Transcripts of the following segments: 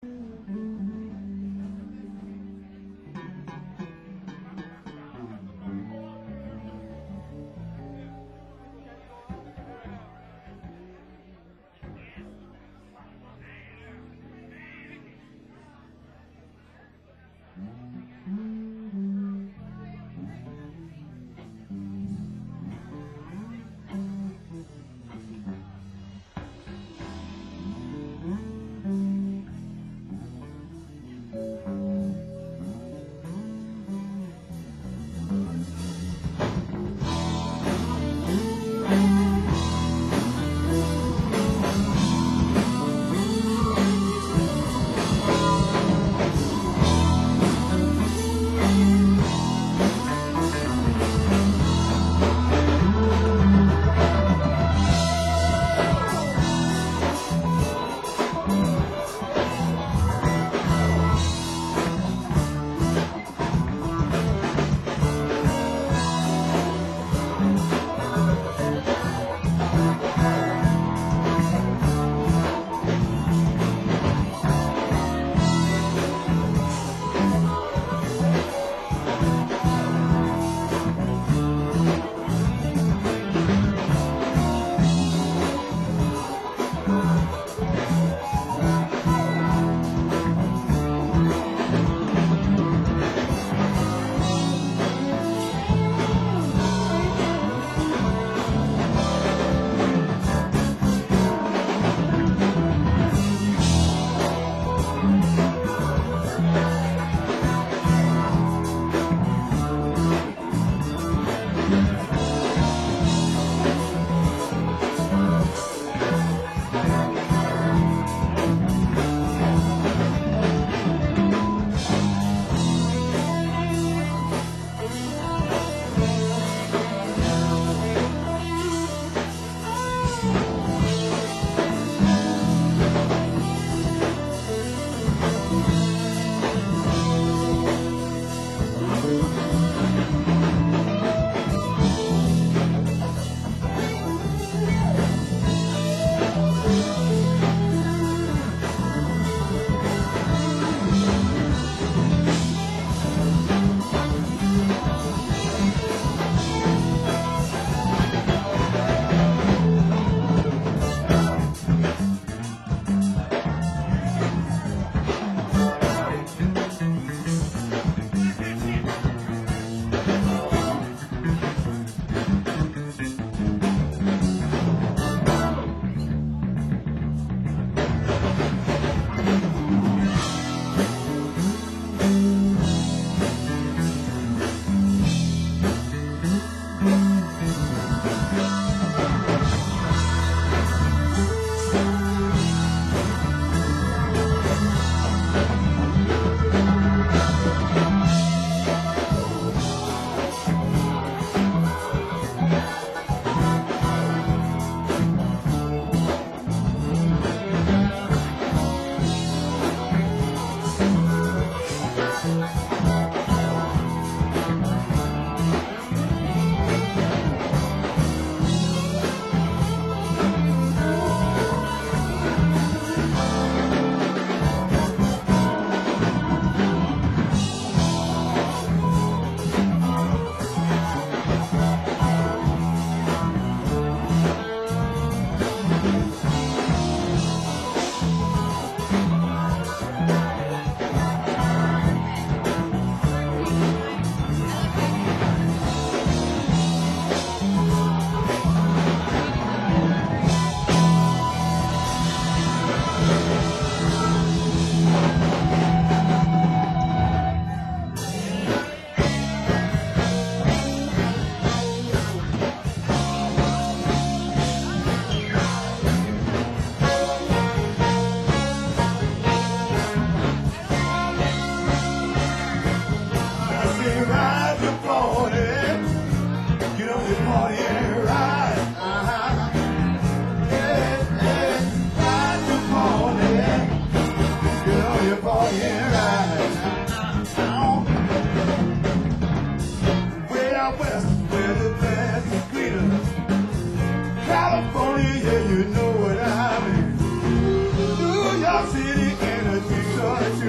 California, yeah, you know what I mean. New York City, and a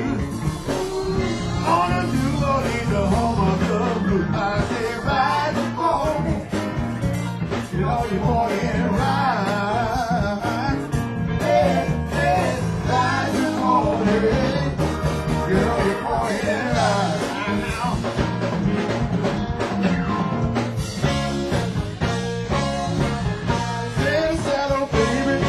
On a New Orleans, the home of the blues. I say ride the pony, get on your pony and ride. Hey, hey, ride the pony, get on your pony and ride. Say saddle, baby.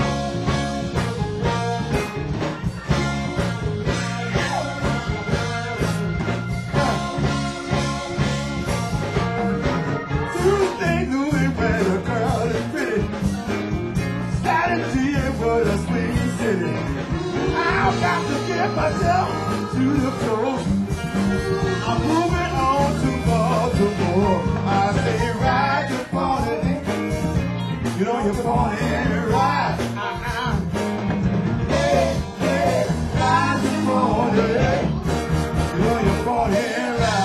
Tuesday, Louis, where the girl is pretty. Saturday, what a sweet city. I've got to get myself to the coast. I'm moving on to Baltimore. I say ride your pony, get on your pony and ride. Hey, hey, ride your pony, get on your pony and ride.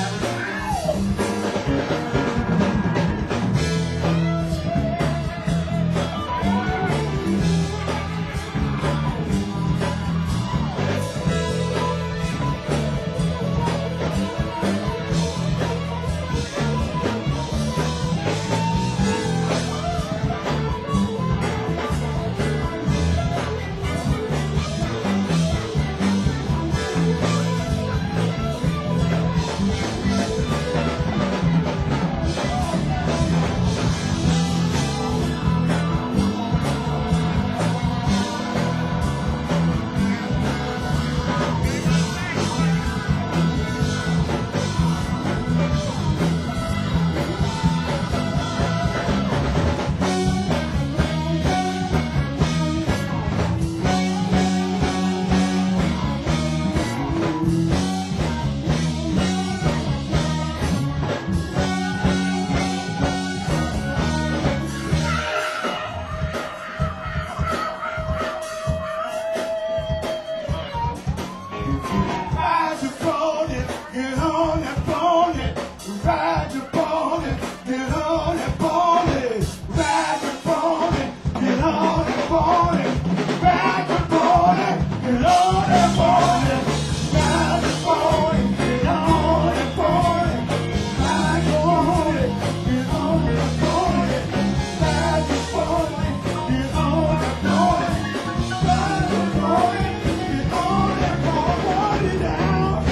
Ride your pony, get on that pony. Ride your pony, get on that pony. Ride your pony, get on that pony. Ride your pony, get on that pony. Ride your pony, get on that pony. Ride your pony, get on that pony. Ride your pony, get on that pony. Ride your pony, get on that pony down.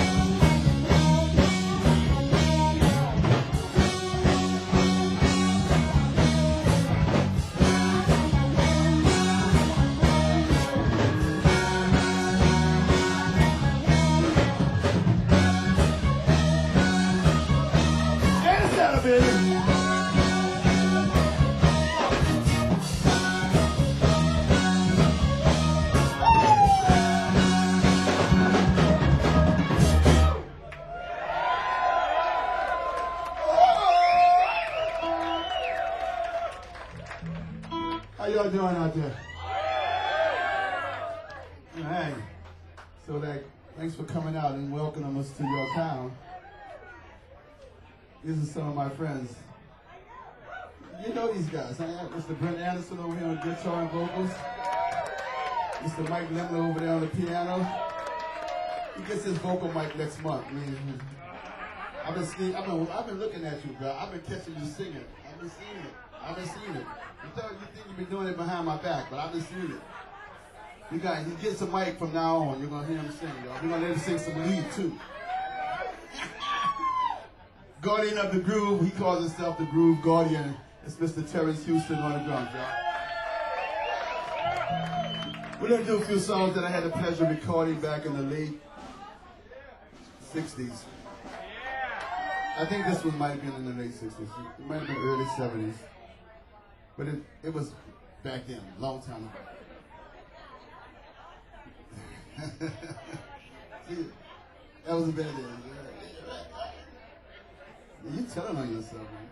And it's that, baby. How y'all doing out there? Hey, so thanks for coming out and welcoming us to your town. These are some of my friends. You know these guys, huh? Mr. Brent Anderson over here on guitar and vocals. Mr. Mike Limler over there on the piano. He gets his vocal mic next month. I mean, I've been looking at you, bro. I've been catching you singing. I've been seeing it. You think you've been doing it behind my back, but I've been seeing it. You guys, he gets a mic from now on. You're gonna hear him sing, y'all. We're gonna let him sing some lead too. Guardian of the Groove. He calls himself the Groove Guardian. It's Mr. Terrence Houston on the drums, y'all. We're gonna do a few songs that I had the pleasure of recording back in the late 60s. I think this one might have been in the late 60s. It might have been early 70s. But it was back then, a long time ago. See, that was a bad day. You telling on yourself, man.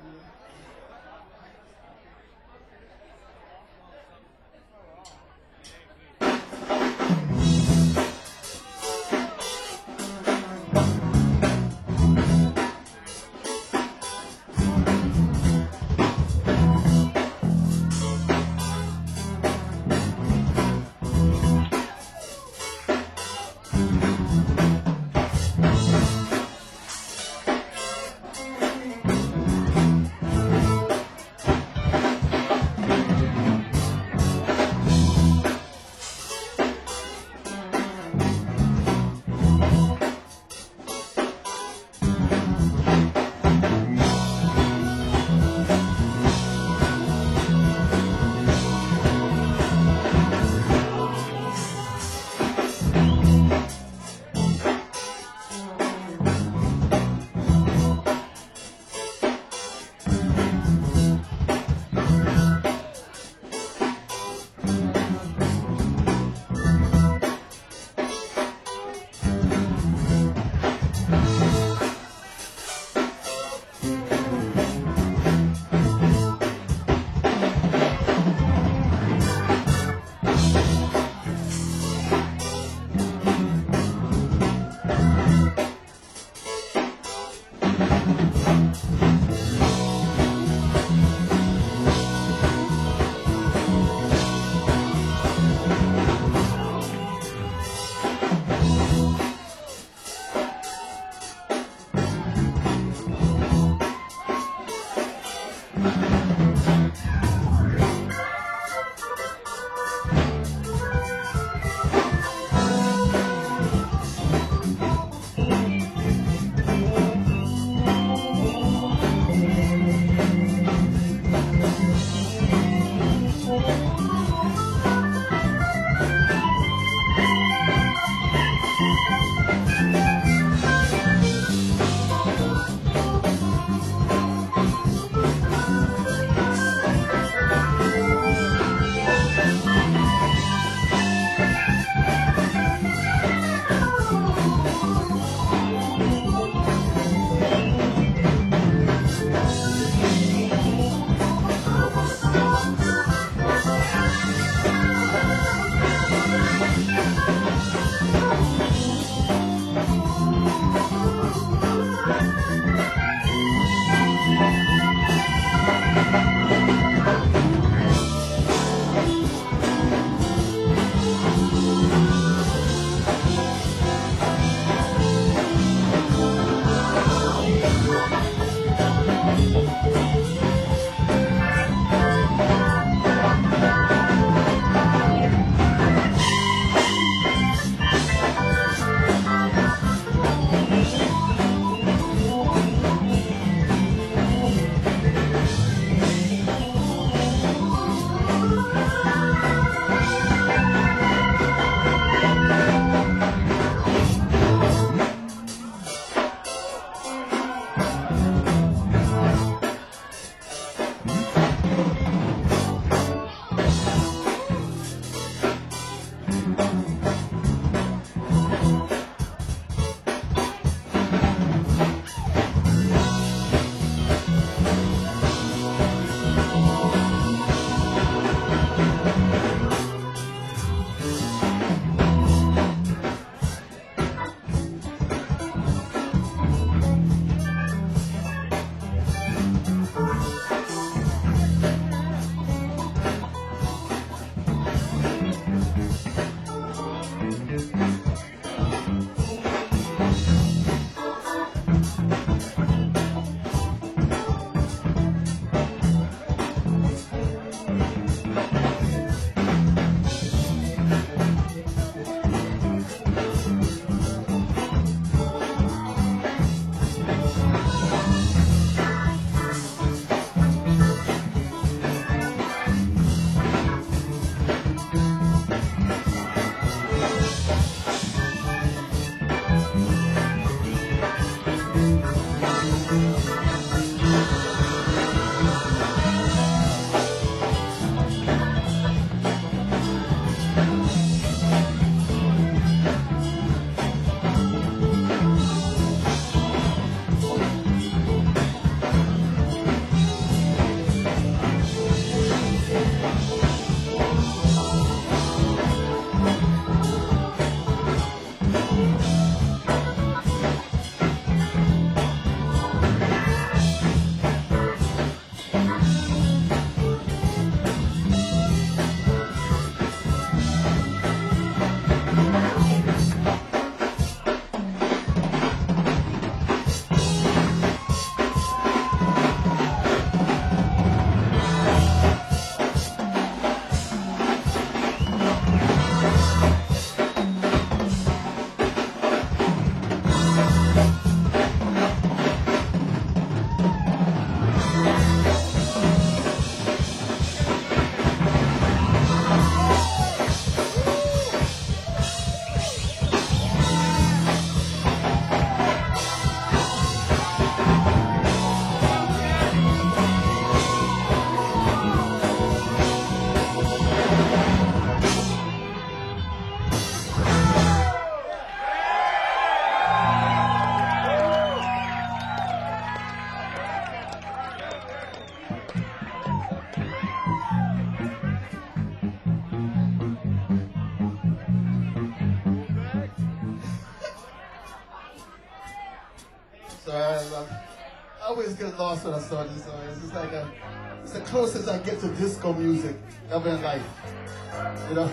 So I always get lost when I saw this song. It's just like it's the closest I get to disco music ever in life. You know?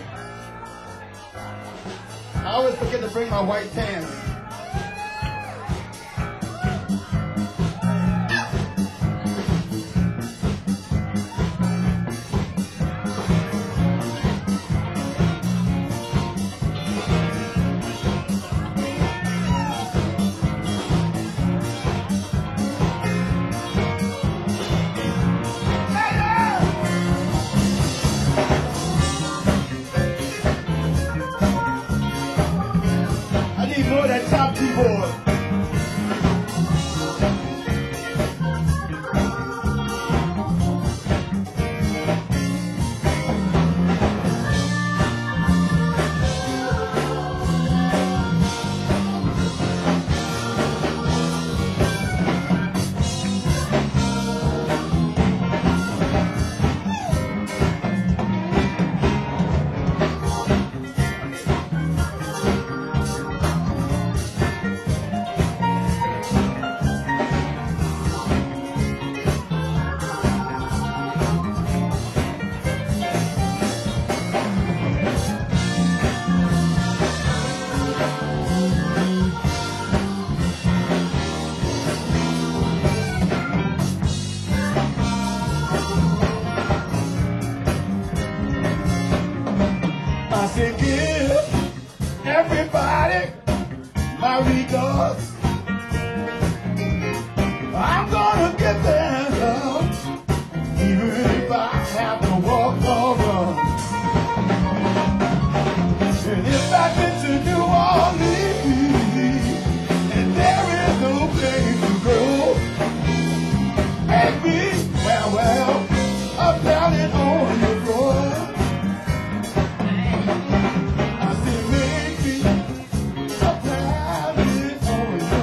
I always forget to bring my white pants. More of that top keyboard. I said, give everybody my regards. I'm gonna get there, love, even if I have to walk or run. And if I've been to New Orleans, and there is no place to go, maybe, well, I'm down it on the floor. I said, maybe, I'm down it on the floor.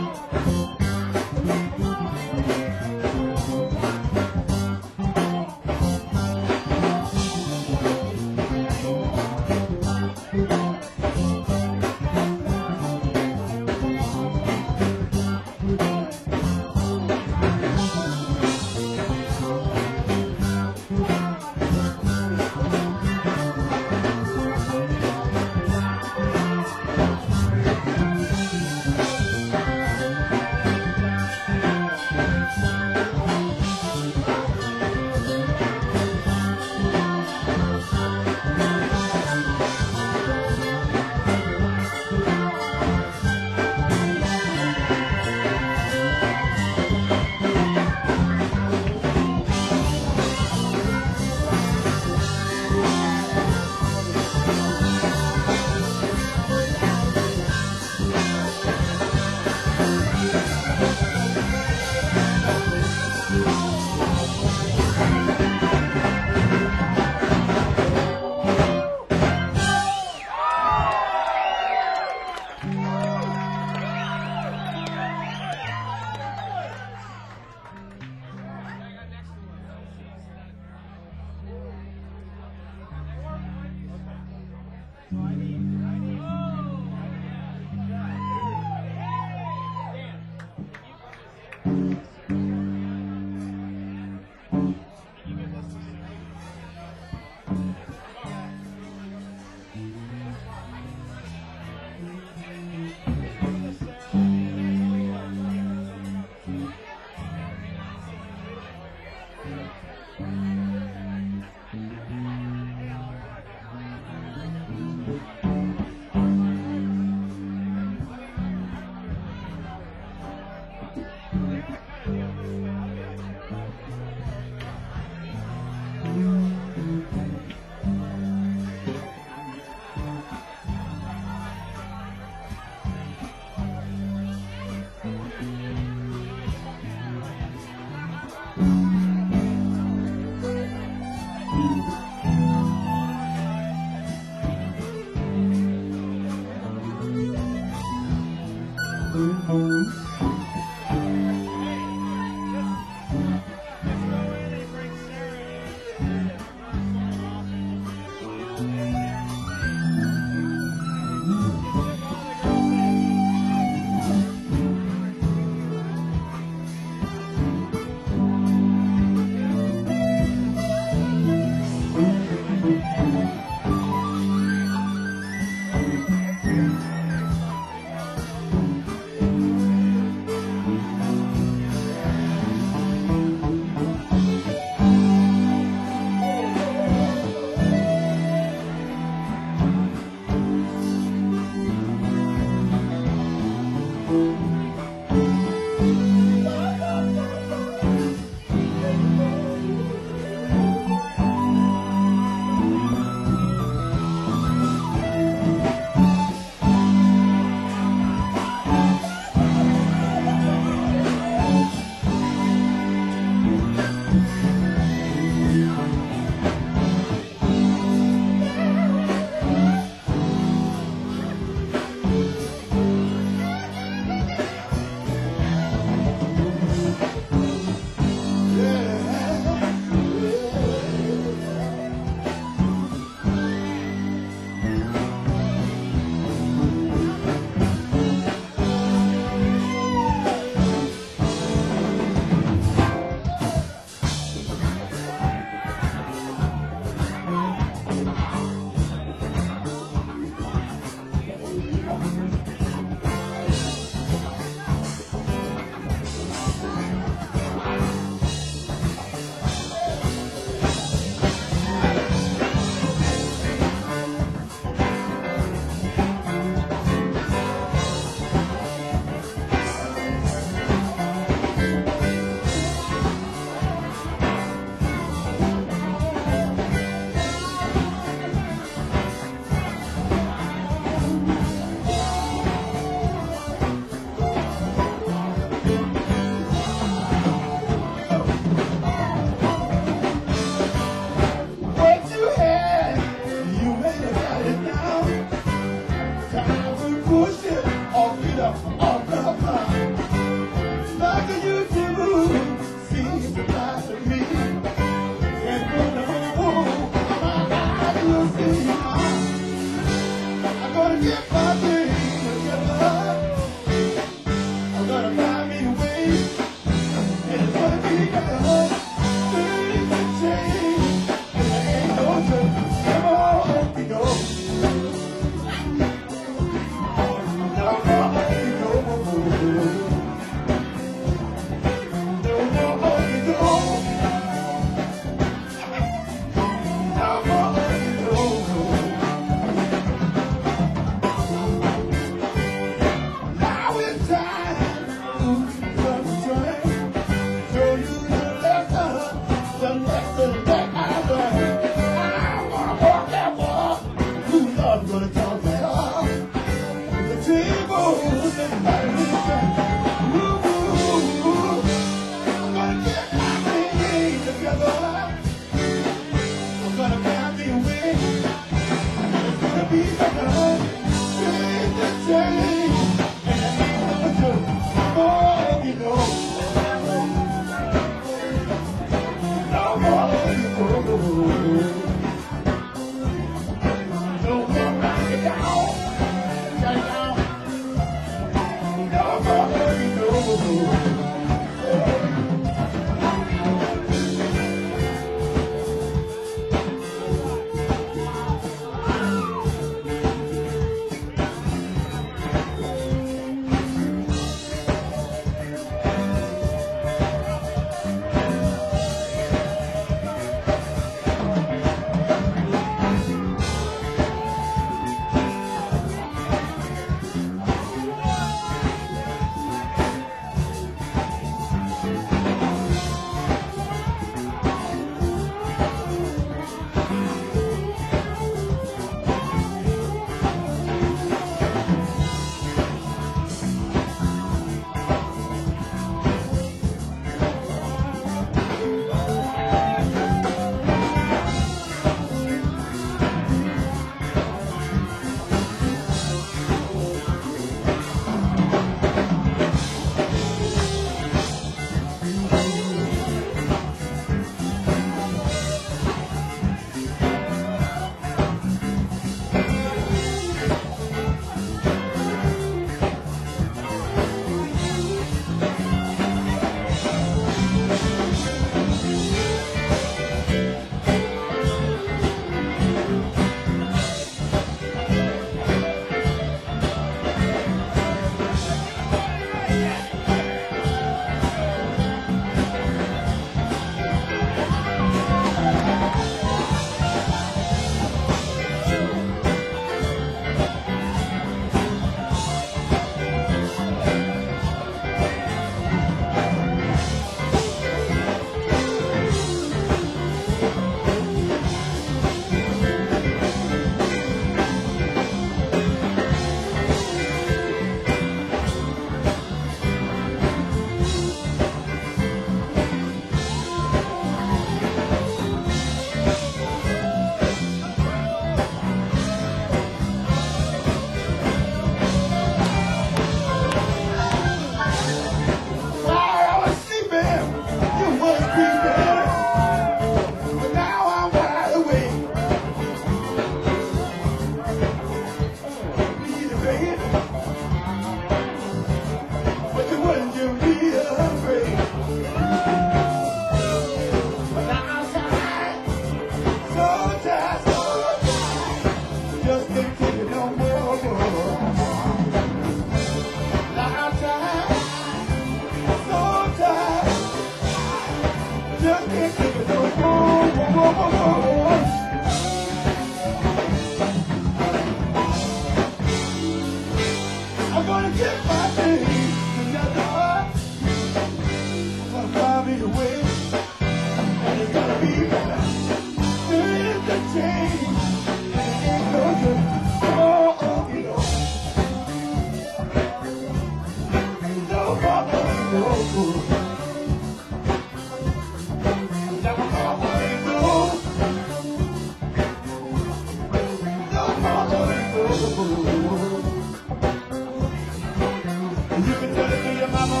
You can tell it to your mama,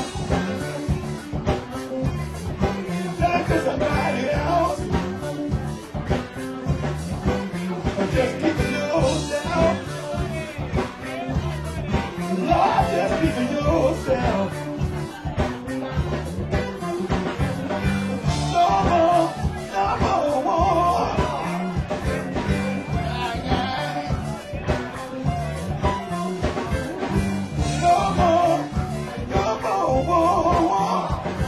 tell it to somebody else, or just keep it yourself. Lord, just keep it yourself. No more, no more. No more, no more.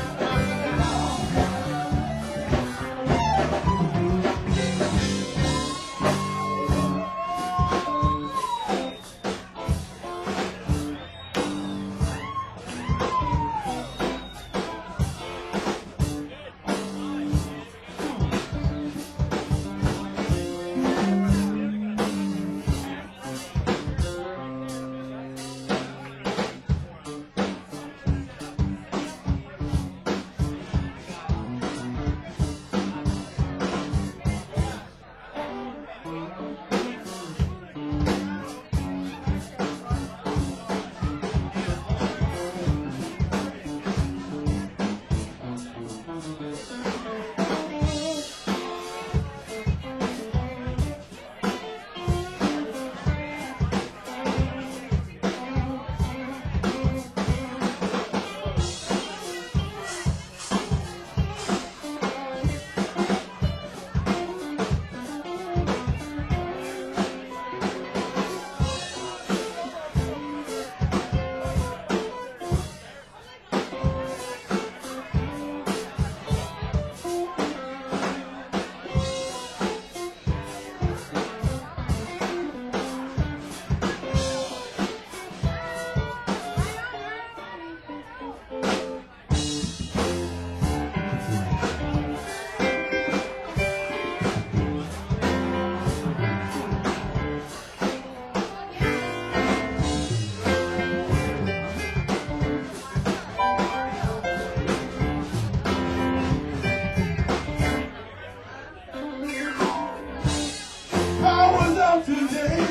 Powers of today,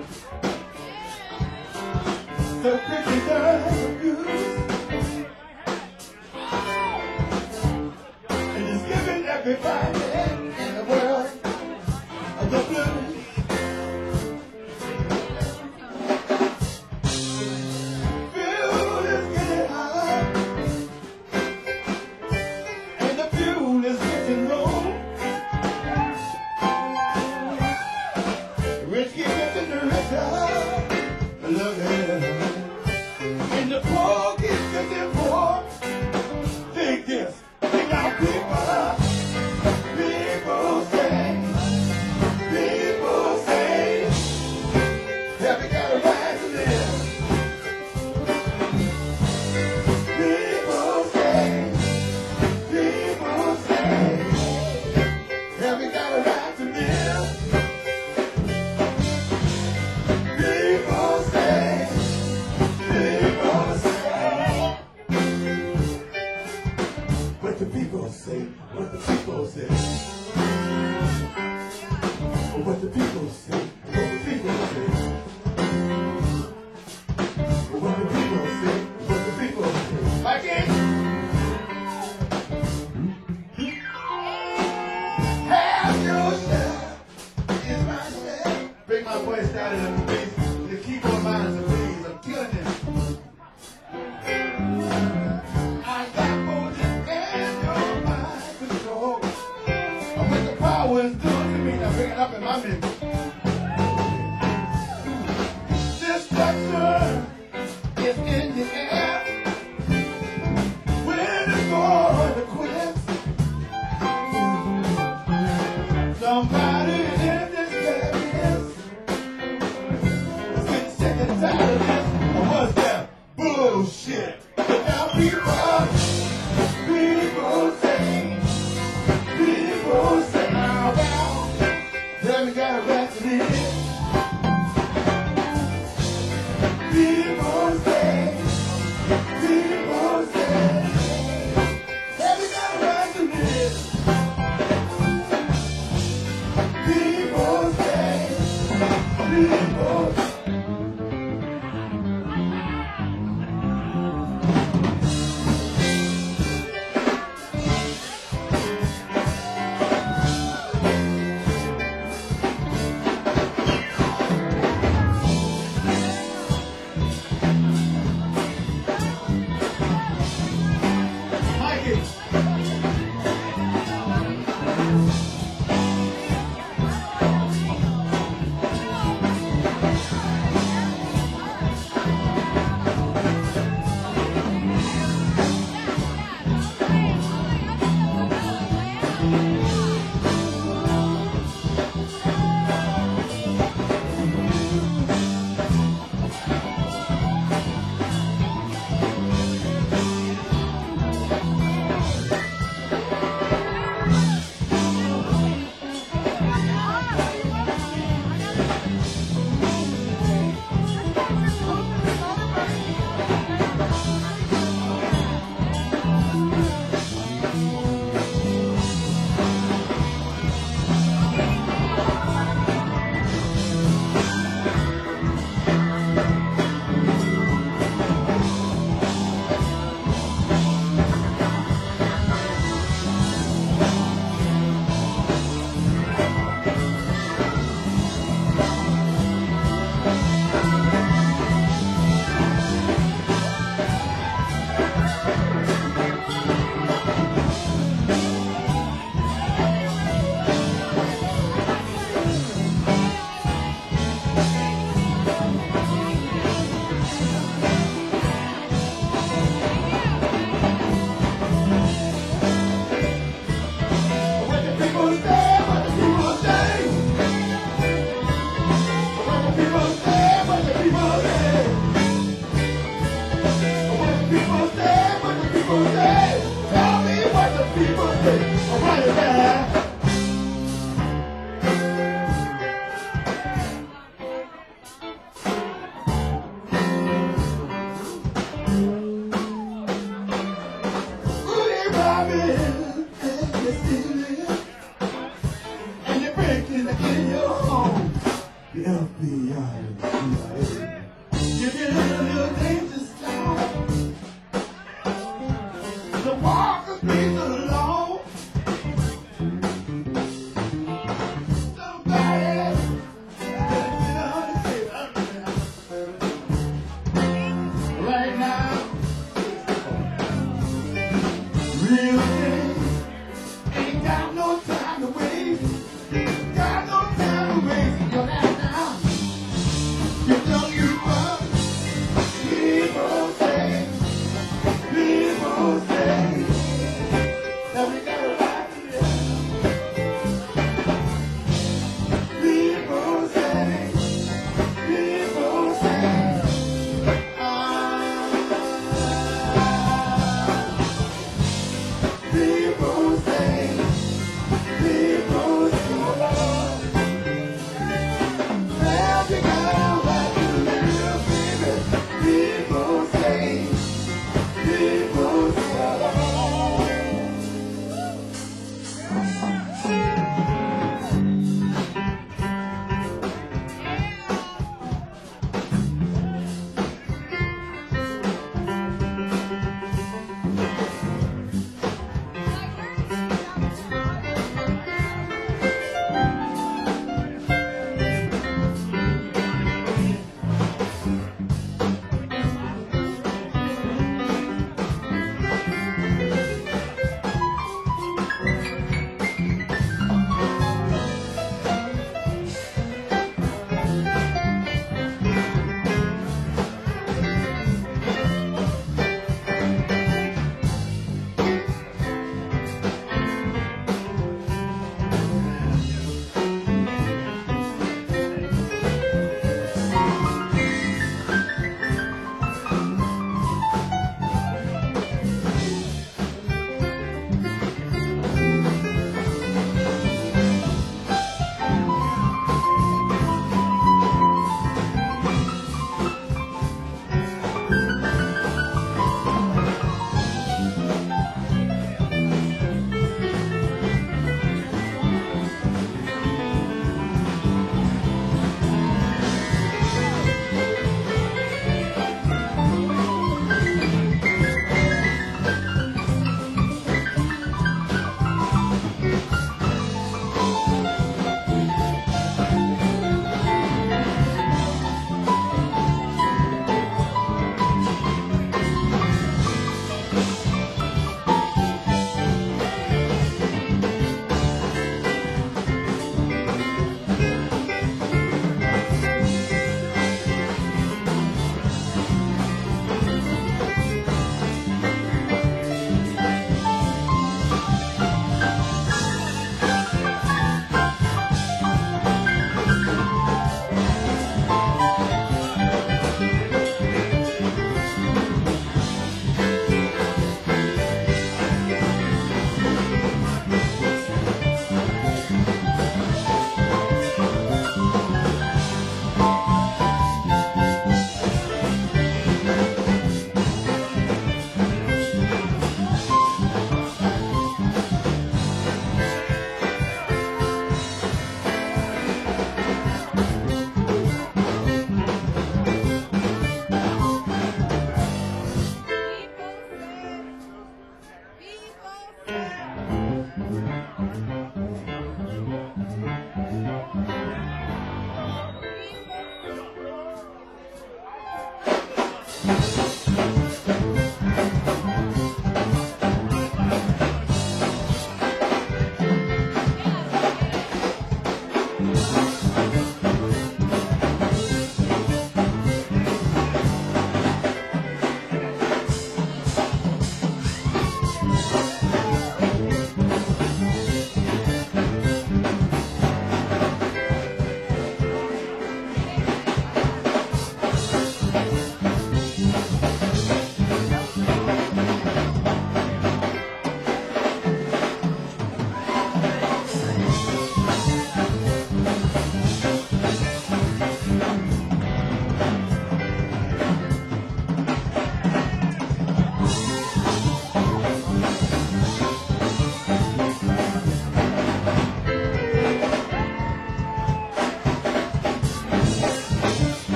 the cricket abuse, and it's giving everybody in the world the blues. Fuel is getting high, and the fuel is getting low. Rich keep getting richer, look at it, and the poor keep getting poor. Think this, think how people say, have we got a right to live? People say, have we got a right to live? People say, what the people say, what the people say, what the people say, what the people say, what the people say, what the people say. Again, have yourself is my share. Bring my voice down in the bass. The keyboard lines are please. I'm killing it. I got more than your mind control. What the power is doing to me, now bring it up in my mix. Destruction is in the air. When it's going to quit, somebody in this place is getting sick and tired of this. Or what's that bullshit? But now people say, now, then we got a right to live. People say, then we got a right to live. People say,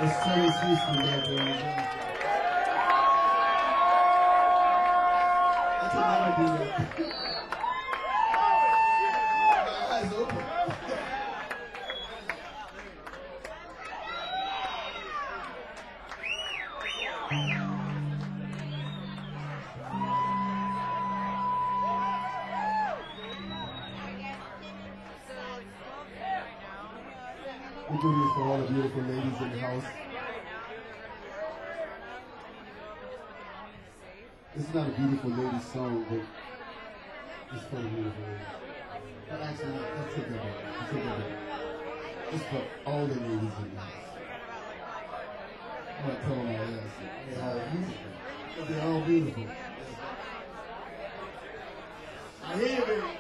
It's so peaceful there, boys. I can never do that. My eyes open. We do this for all the beautiful ladies in the house. This is not a beautiful ladies song, but it's for the beautiful ladies. But actually, let's take that back. Let's take that back. It's for all the ladies in the house. I'm going to tell them all that. They're all beautiful. They're all beautiful. I hear you, baby.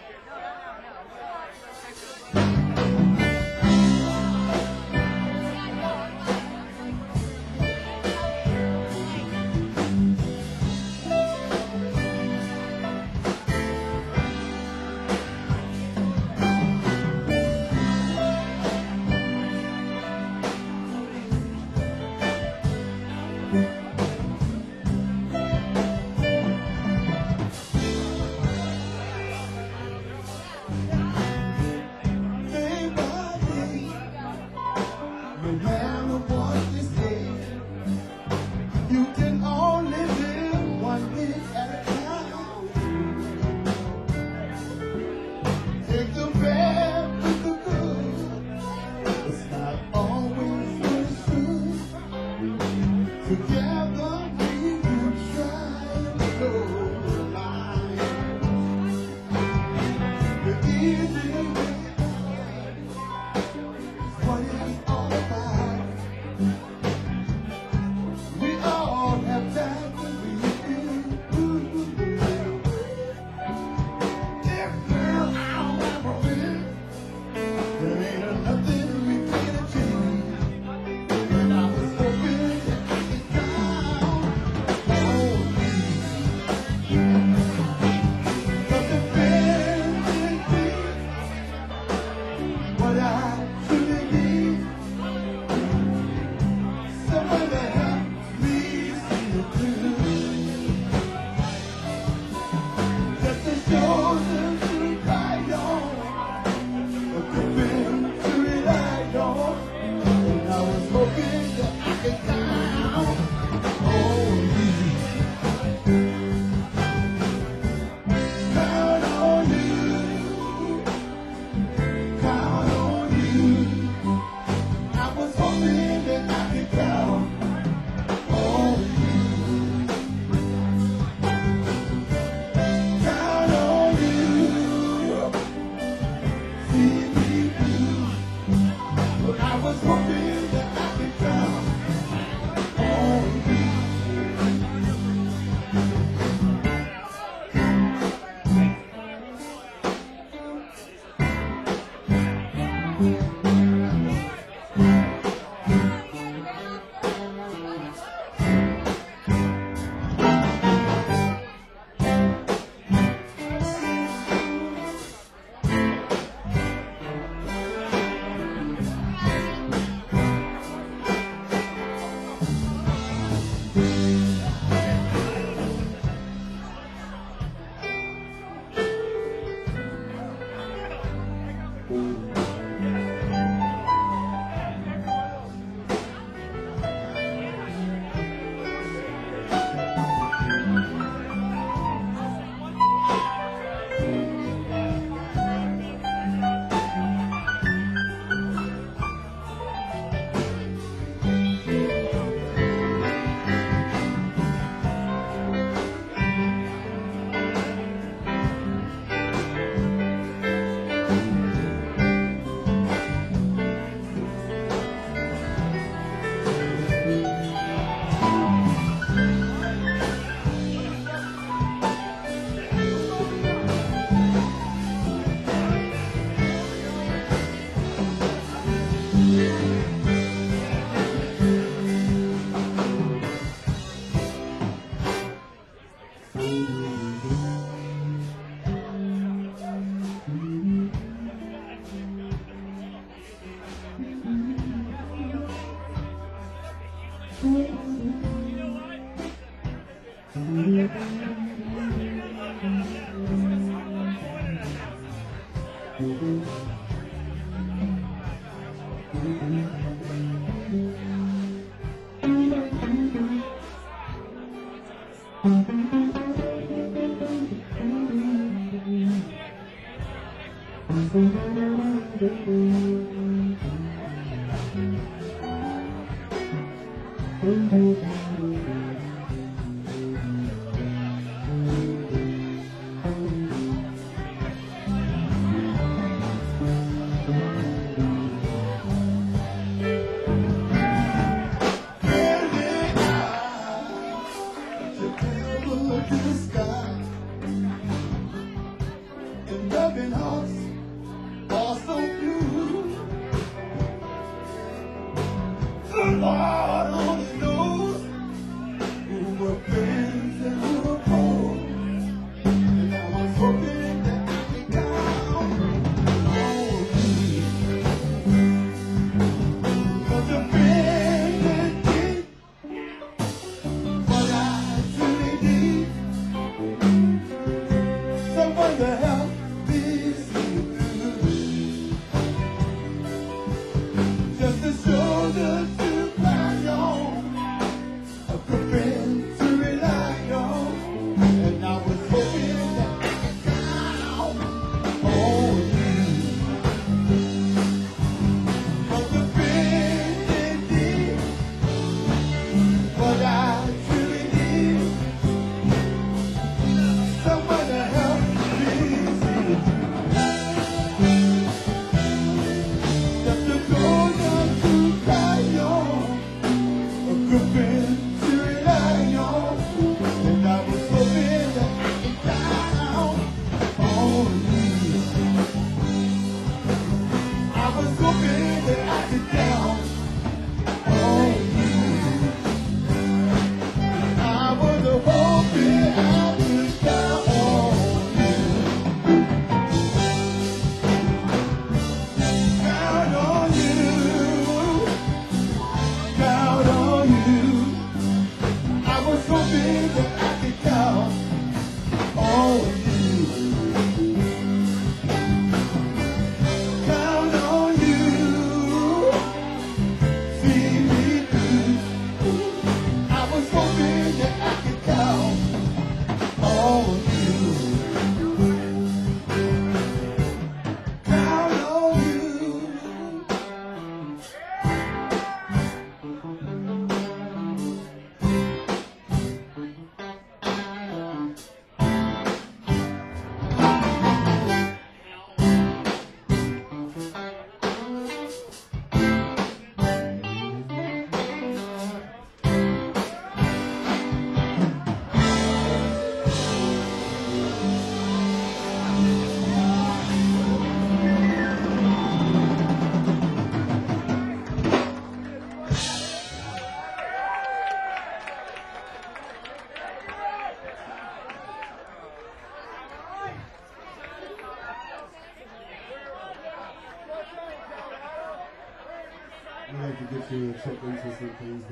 We like to get you check into some things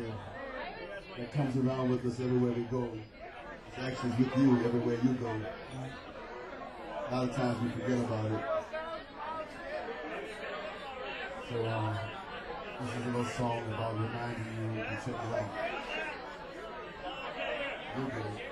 that comes around with us everywhere we go. It's actually with you everywhere you go. A lot of times we forget about it. So this is a little song about reminding you to check it out. You're good.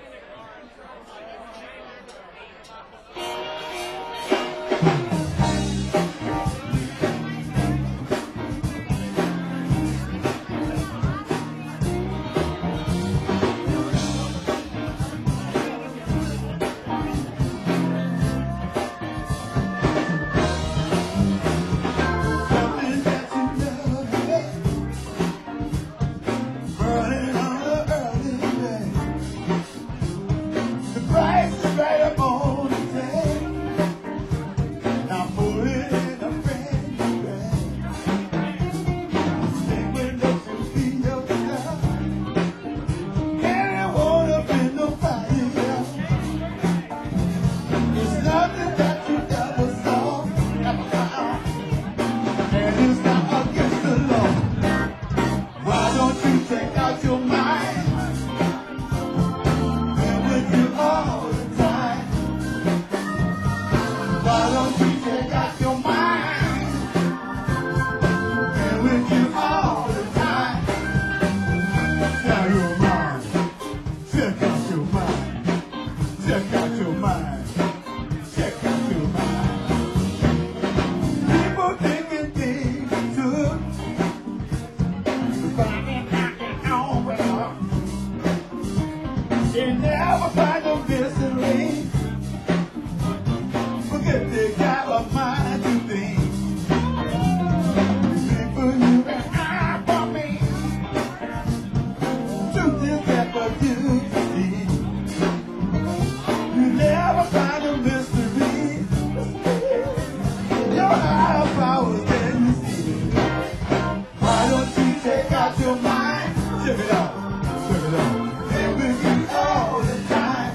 half hours can you see? Why don't you take out your mind? Check it out, check it out. Stay with me all the time.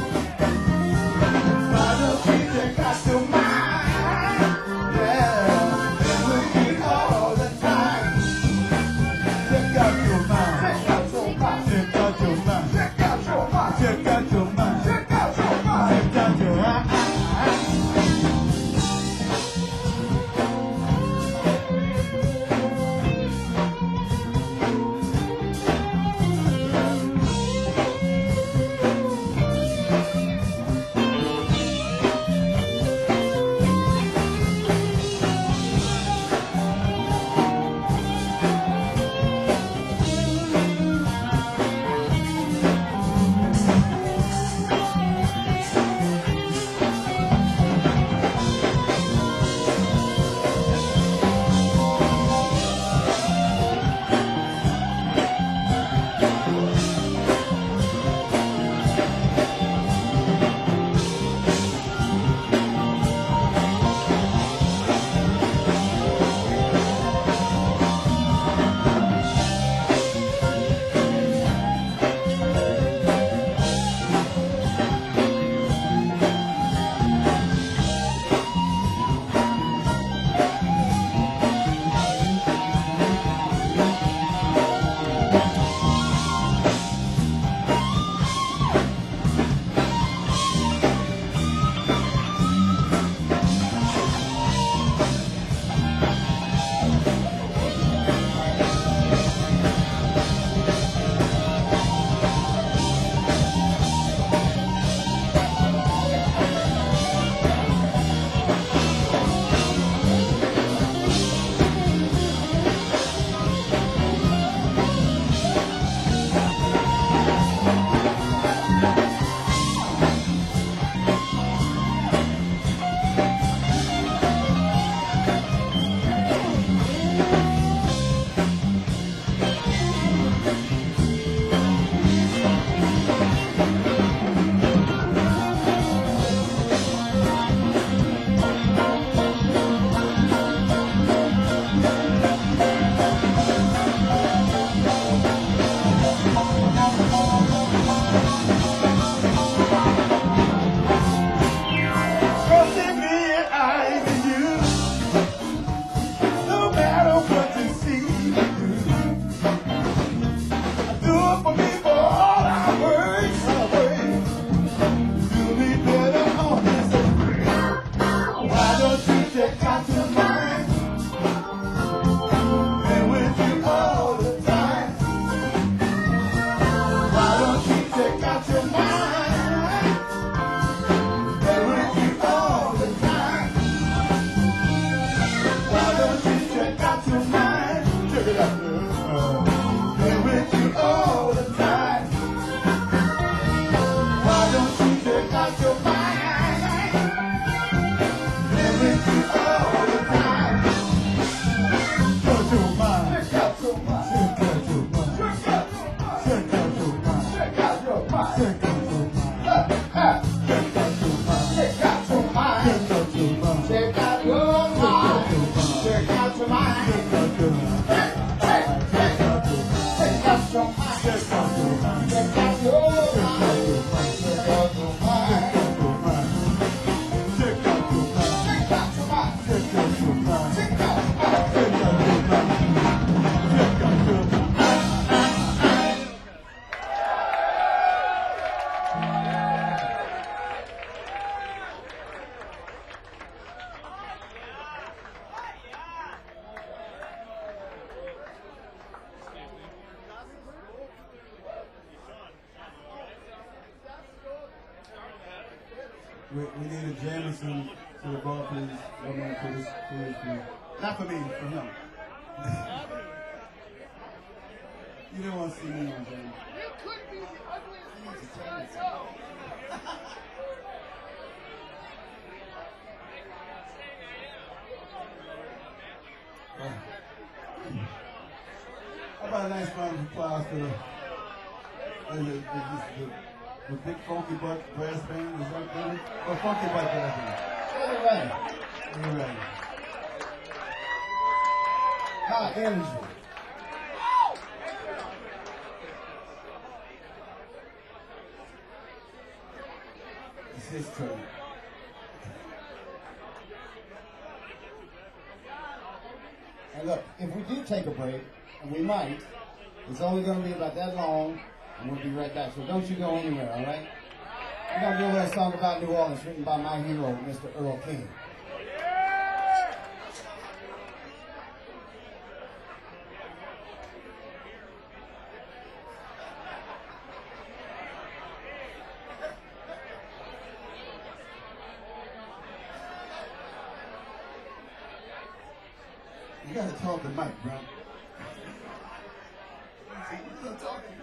Why don't you take out your mind? Yeah, stay with me all the time. Check out your mind. Check out your mind. Check out your mind. Check out your mind. Check out your mind. Check out your mind. Check out your mind. We need a Jamison to the ball, please. One more for this, please. Not for me, for him. You didn't want to see me on Jamison. You could be the ugliest person I know. How about a nice round of applause for the big funky butt brass band? Is that good? Or funky butt brass band? Get it ready. Get it ready. high energy. It's his turn. And look, if we do take a break, and we might, it's only going to be about that long, and we'll be right back. So don't you go anywhere, all right? We're going to do a little song about New Orleans written by my hero, Mr. Earl King. You gotta talk to Mike, bro. See, you gotta talk to him.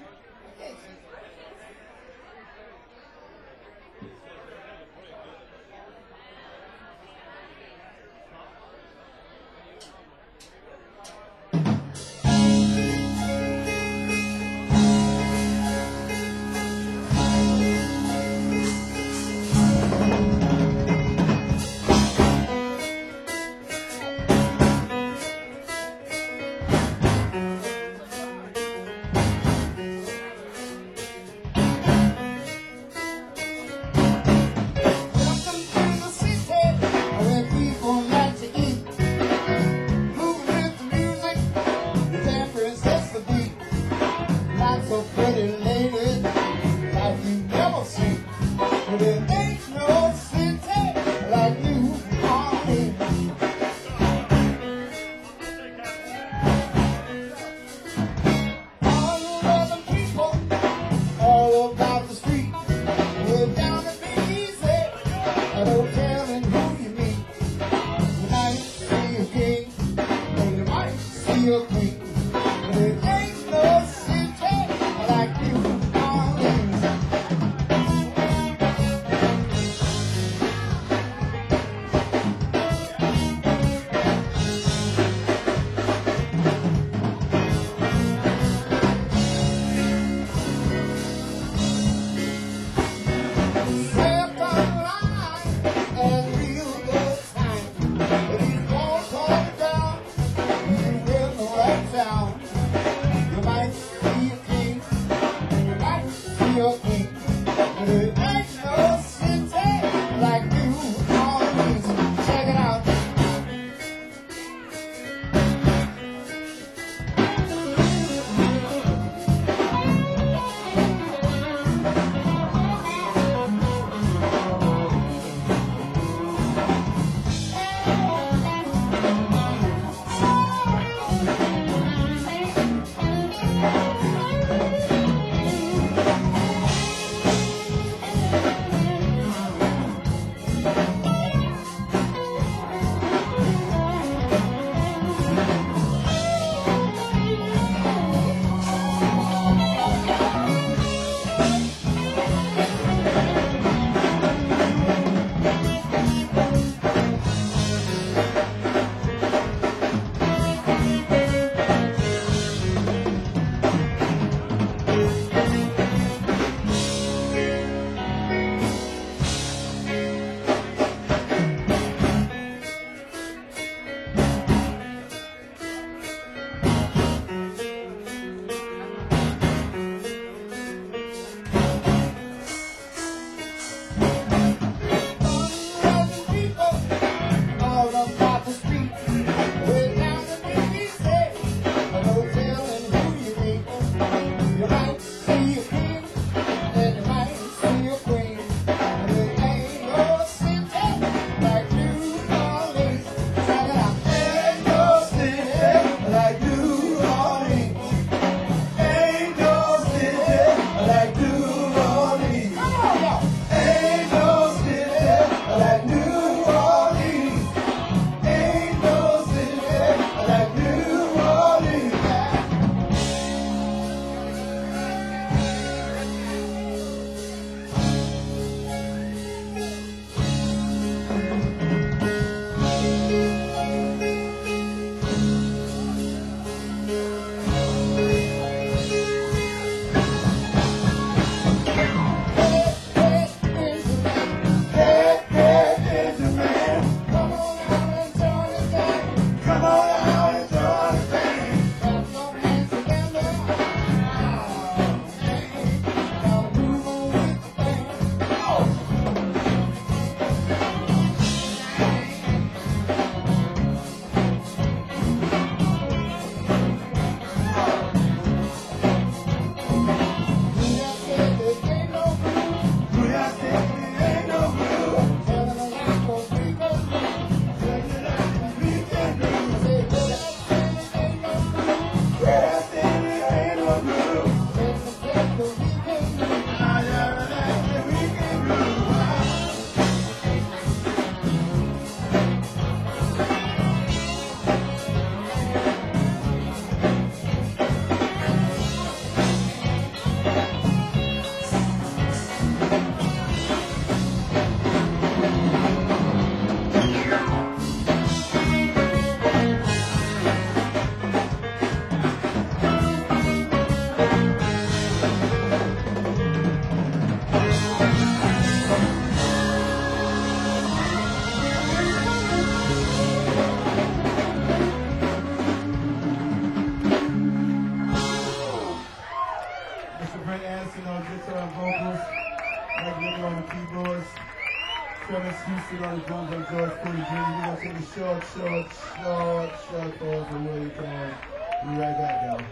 sit on the drums like George Clooney Jr. We're gonna take a short pause from Willie Cash. We'll be right back, y'all.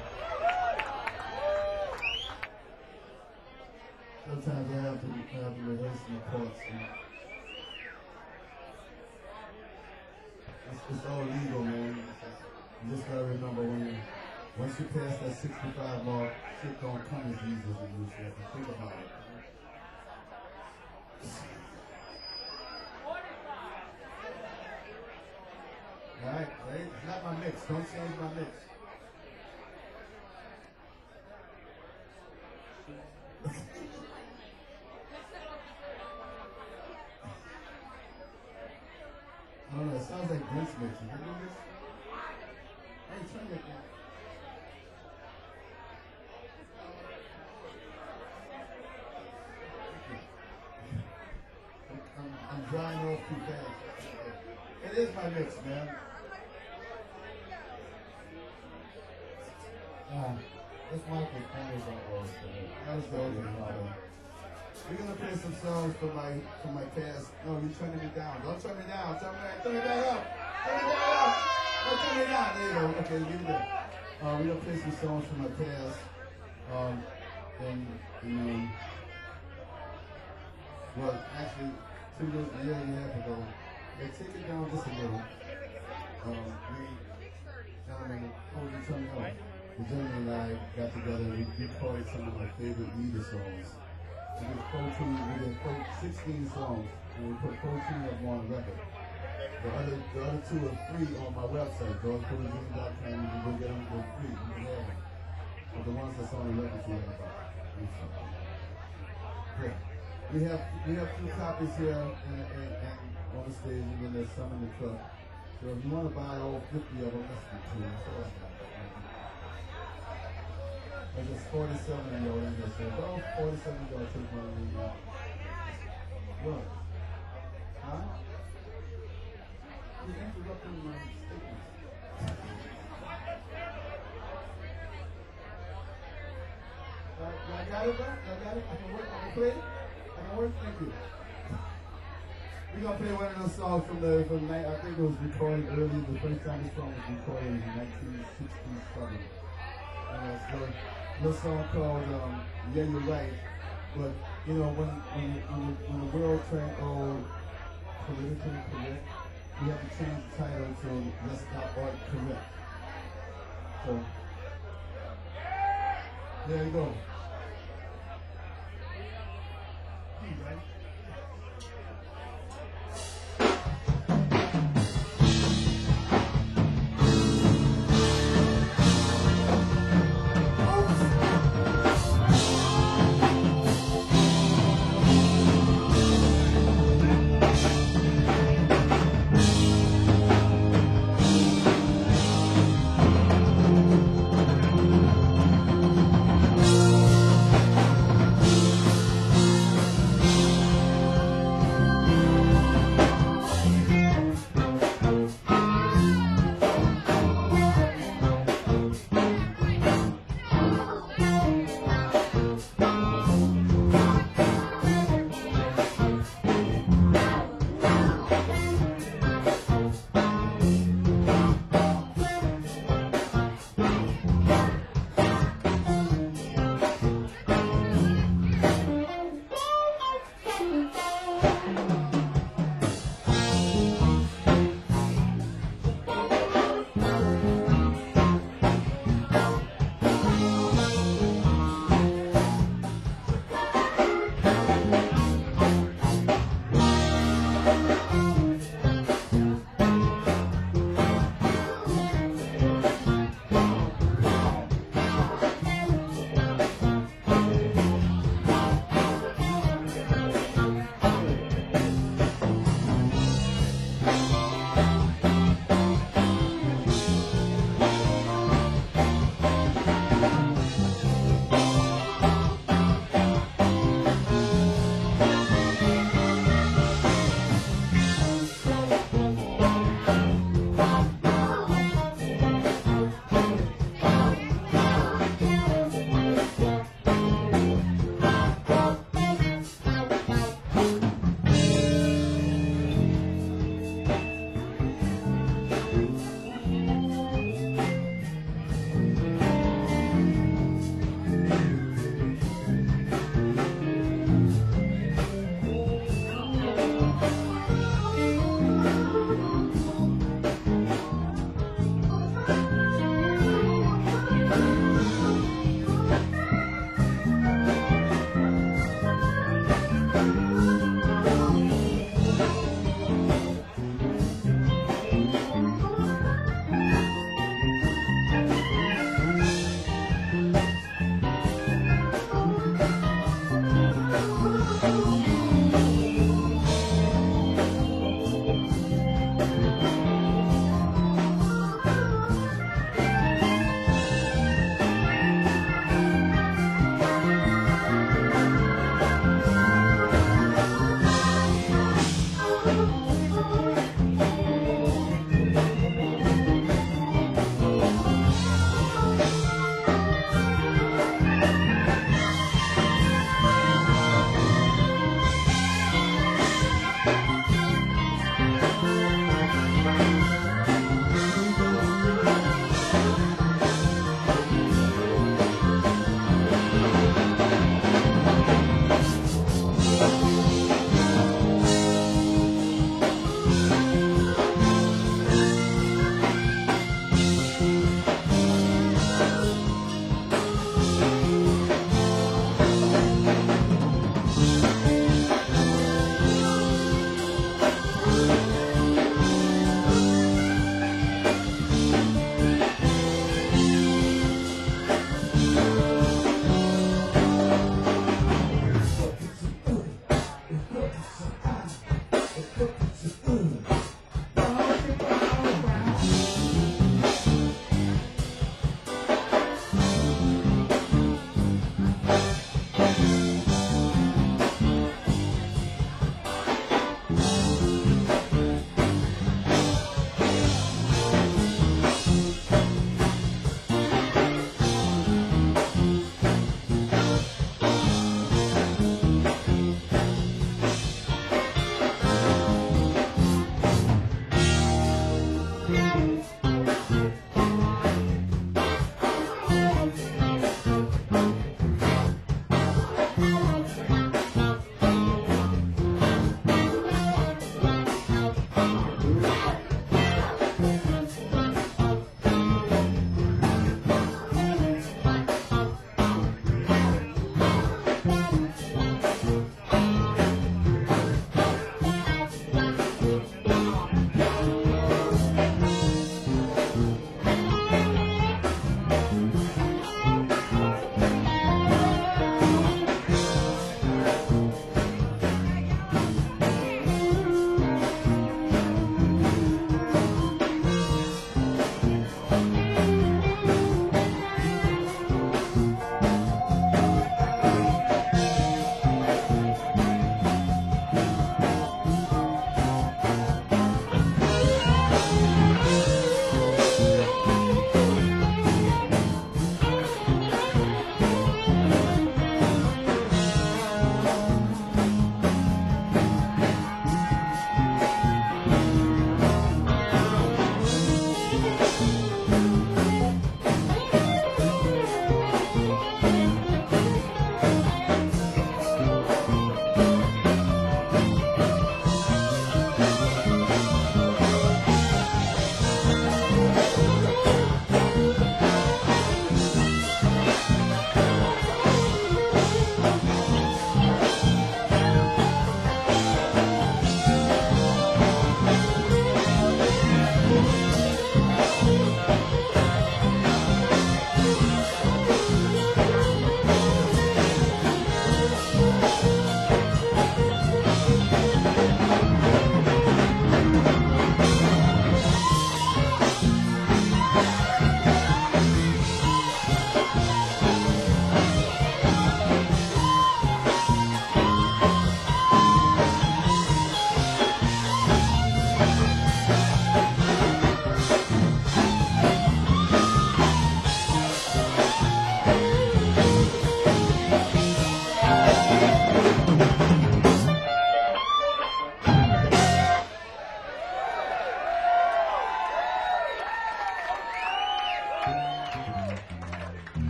Sometimes I have to rehearse my parts. It's all legal, man. You just gotta remember once you pass that 65 mark, shit don't come as easy as it used to. Have to think about it. Alright, it's not my mix. Don't change my mix. I don't know, it sounds like Vince mixing. Can you do this? Hey, turn it down. I'm drying off too fast. It is my mix, man. This microphone is on all. That was the only problem. We're gonna play some songs from my past. No, you're turning me down. Don't turn me down. Turn me back up. Turn me back up. Don't turn me down. There you go. Okay, leave it there. We're gonna play some songs from my past. Well, actually, 2 years, a year and a half ago, they take it down just a little. The gentleman and I got together and we recorded some of my favorite Eagle songs. We did 16 songs, and we put 14 of them on record. The other 2 are free on my website, georgecoolidream.com. You can go get them for free. You can have them. But the ones that's on the record, you have about. Great. We have 2 copies here and on the stage, and then there's some in the truck. So if you want to buy all 50 of them, that's the 2. That's all I got. There's just 47 of y'all in there, so about 47 of y'all take one of these. What? Huh? You're interrupting my statements. Y'all got it, bro? Y'all got it? I can work, I can play it? I can work? Thank you. We're going to play one of those songs from night. I think it was recorded early. The first time this song was recorded in 1967. This song called Yeah, You're Right. But, you know, when the world turned all politically correct, we have to change the title to Let's Stop Art Correct. So, there you go. Right?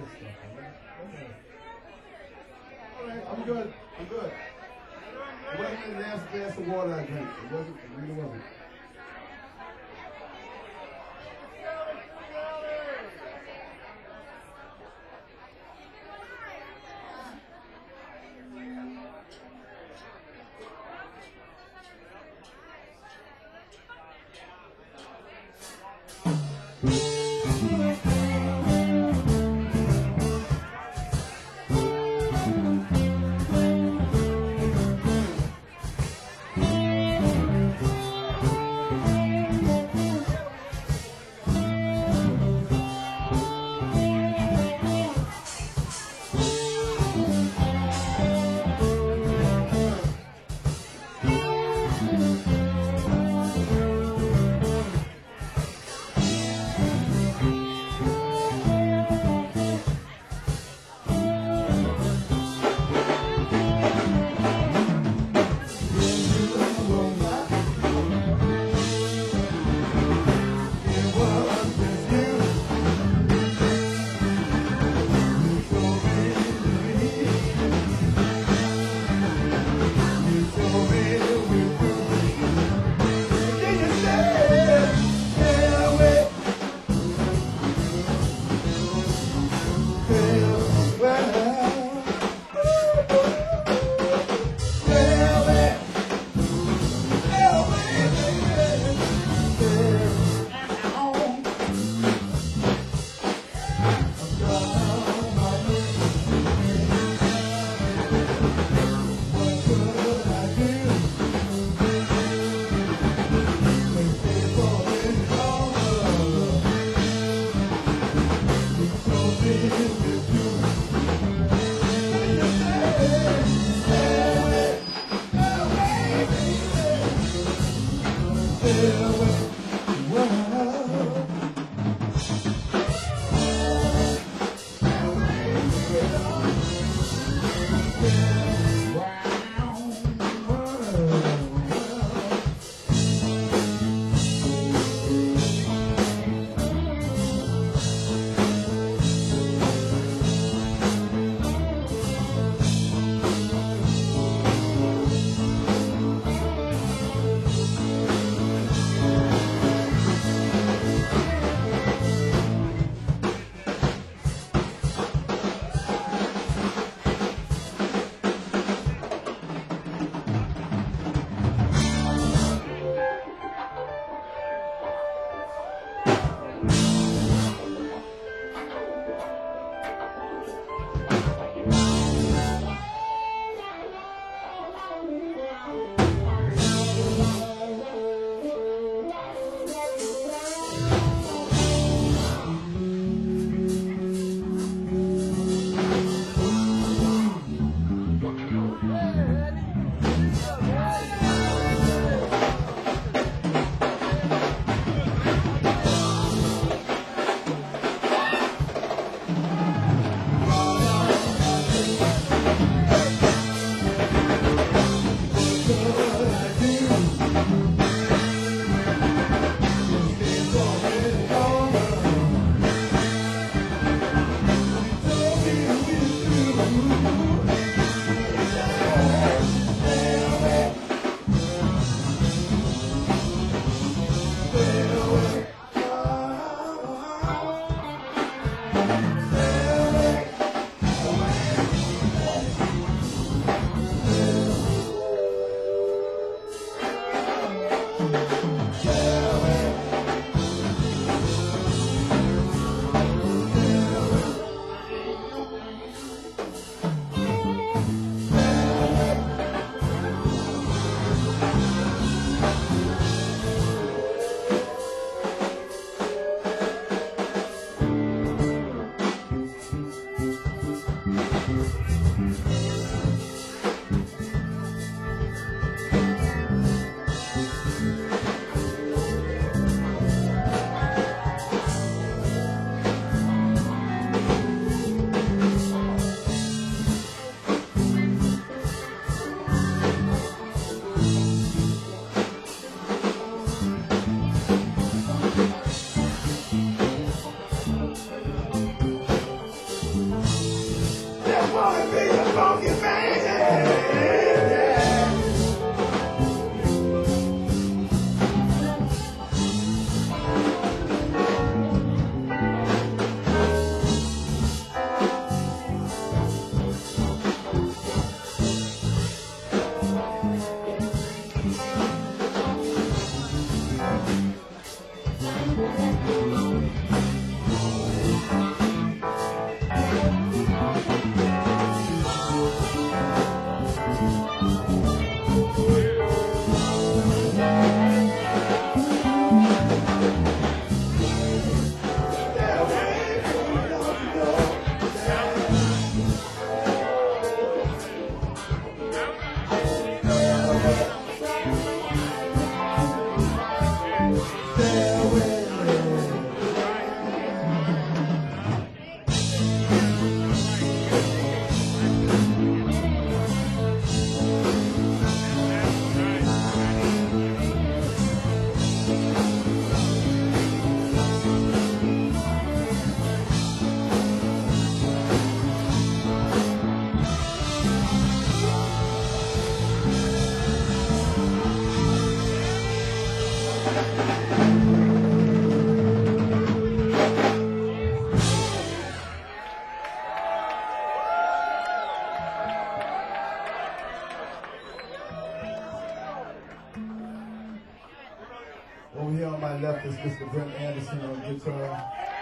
All right, I'm good. I'm good. It wasn't the last glass of water I drank. It wasn't. It really wasn't. Over here on my left is Mr. Brent Anderson on guitar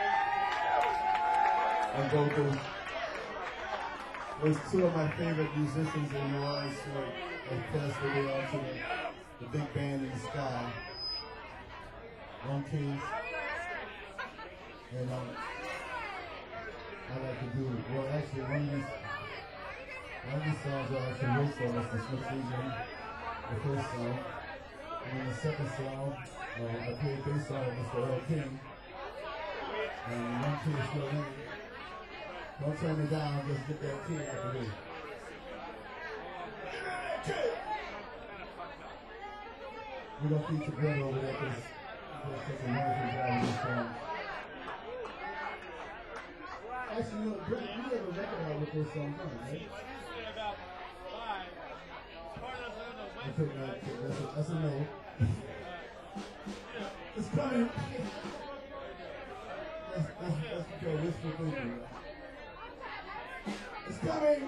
and vocals. There's two of my favorite musicians in New Orleans who have passed away on to the big band in the sky. One Keys. And I like to do, well actually one of these songs I actually wrote for Mr. Smith Region, the first song. And then the second song, I played bass on it, Mr. Earl King. And one key is still in it. Don't turn me down, just get that key out of here. We're going to feature Brent over there because he's such a wonderful job with this song. Actually, you know, Brent, you have a record out with this song, right? That's a no. It's coming. Let's go. Whisper thinking. It's coming.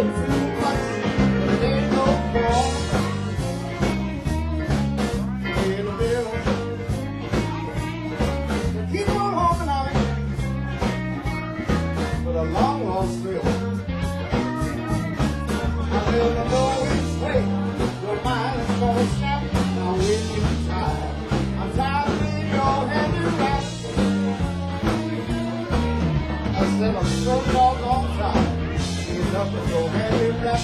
too much, but it ain't no fault. In the middle, keep on holding on for the long, long thrill. I never know which way your mind is gonna snap. Now when you try, I'm tired of being your handicap. I said I'm so doggone tired. It's up to your handicap.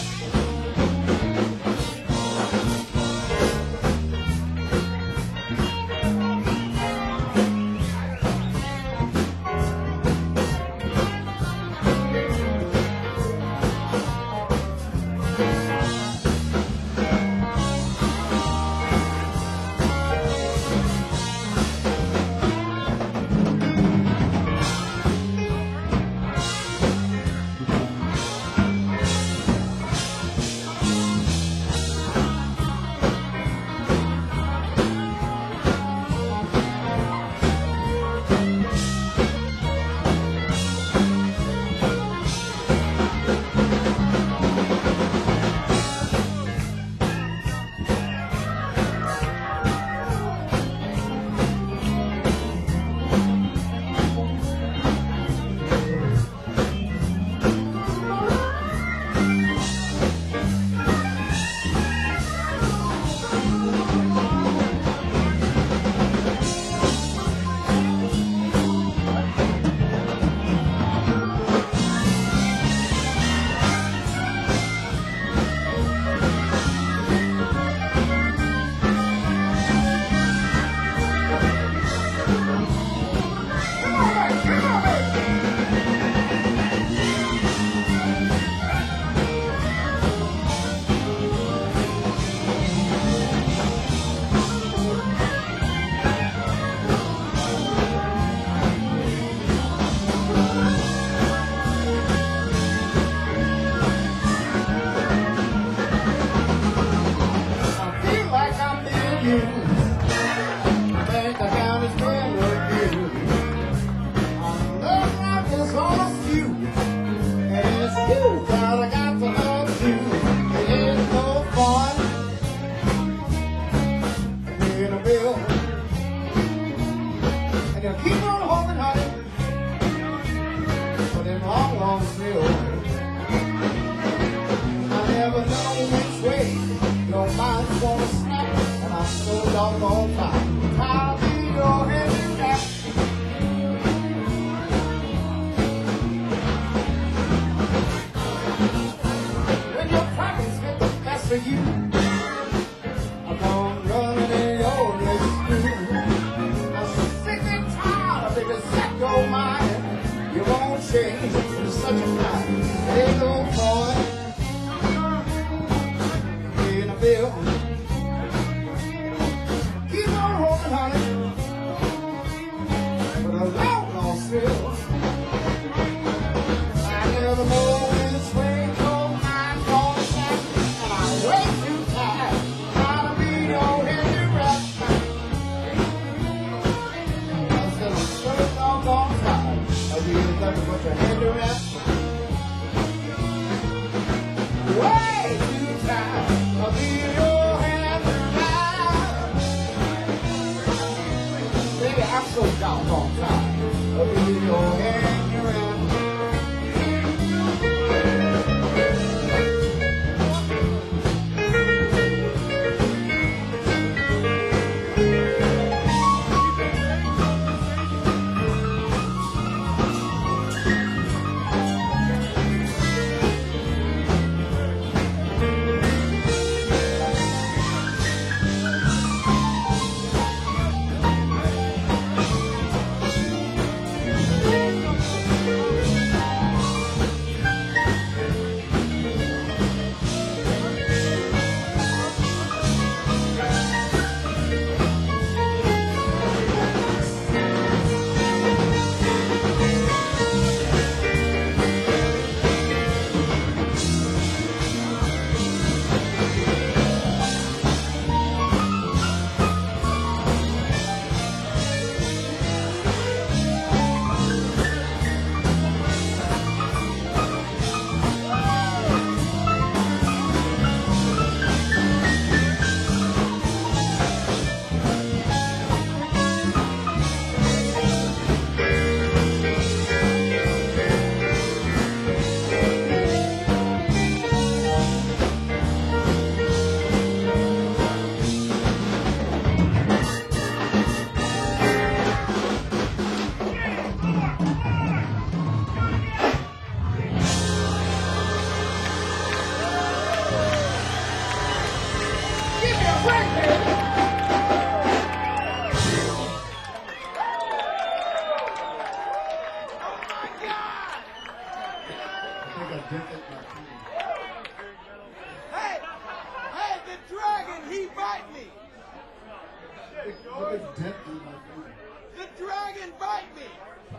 think I dented my teeth. Hey, the dragon, he bite me. Look at dent in my teeth. The dragon bite me.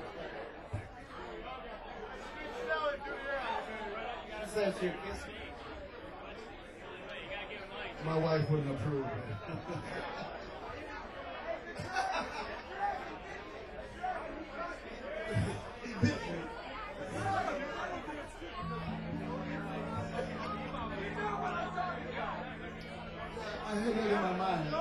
Says you're kissing. My wife wouldn't approve. He bit me. I had that in my mind.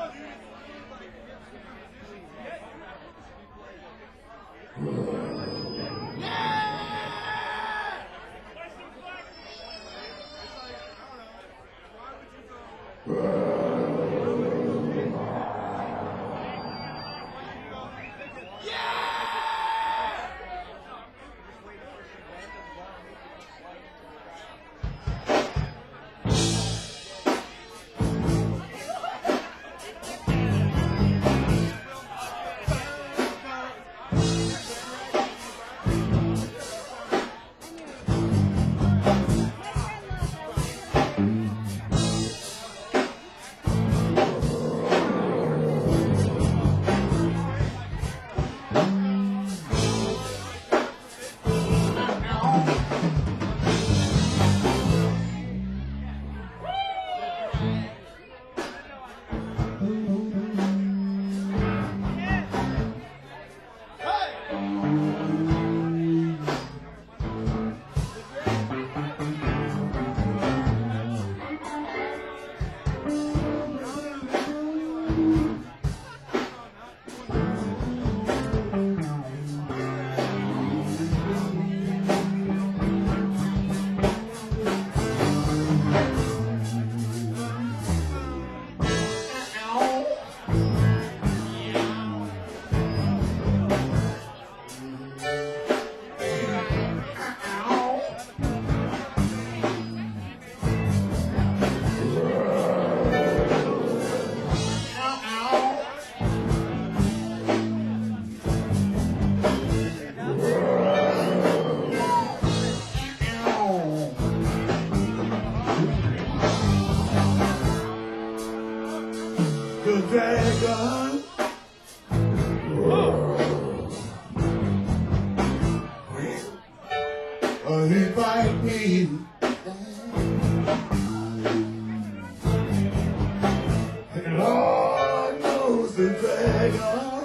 The dragon. He bite me. And Lord knows the dragon.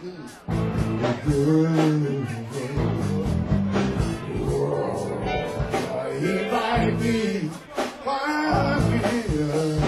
He bite me. Bite me.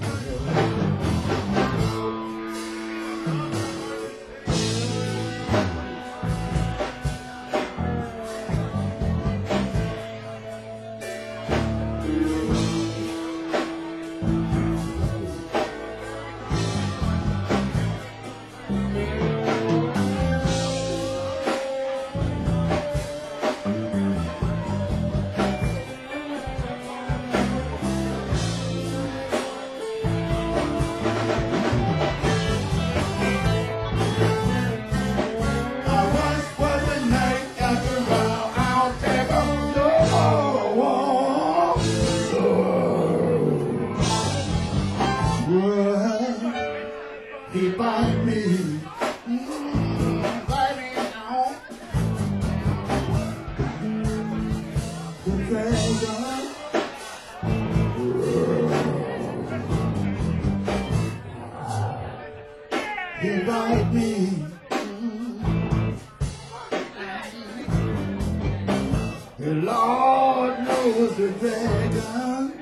He bite me, bite me now. The dragon, he bite me. The Lord knows the dragon.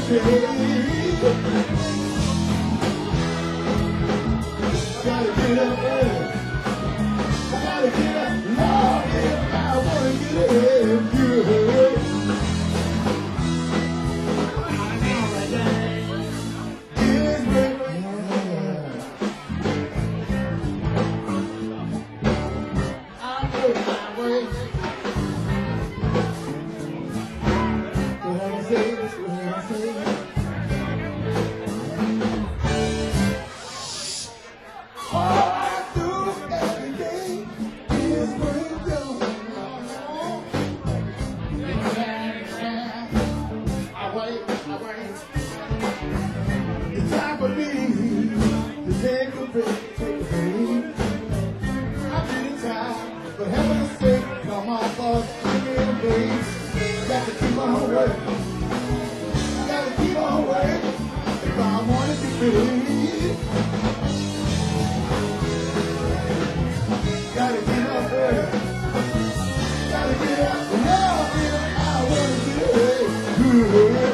shake. Gotta get up early. I gotta get up, Lord, if I wanna get ahead good. It's great. I work my way. What I say, what I say. All I do every day is bring down. I wait. It's time for me to take a break. I'm getting tired, but heaven's sake, come on, boss, give me a break. Got to keep on working. Gotta keep on working if I want to be free. Gotta get up early. Gotta get up now if I want to get good.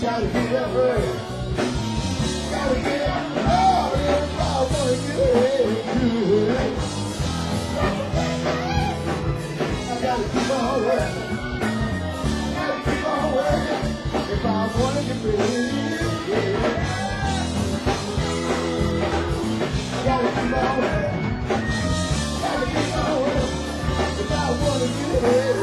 Gotta get up early. Gotta get up. Oh, if I wanna get it. I gotta keep on working. Gotta keep on working. If I wanna get paid. Gotta keep on working. Gotta keep on working. If I wanna get ahead.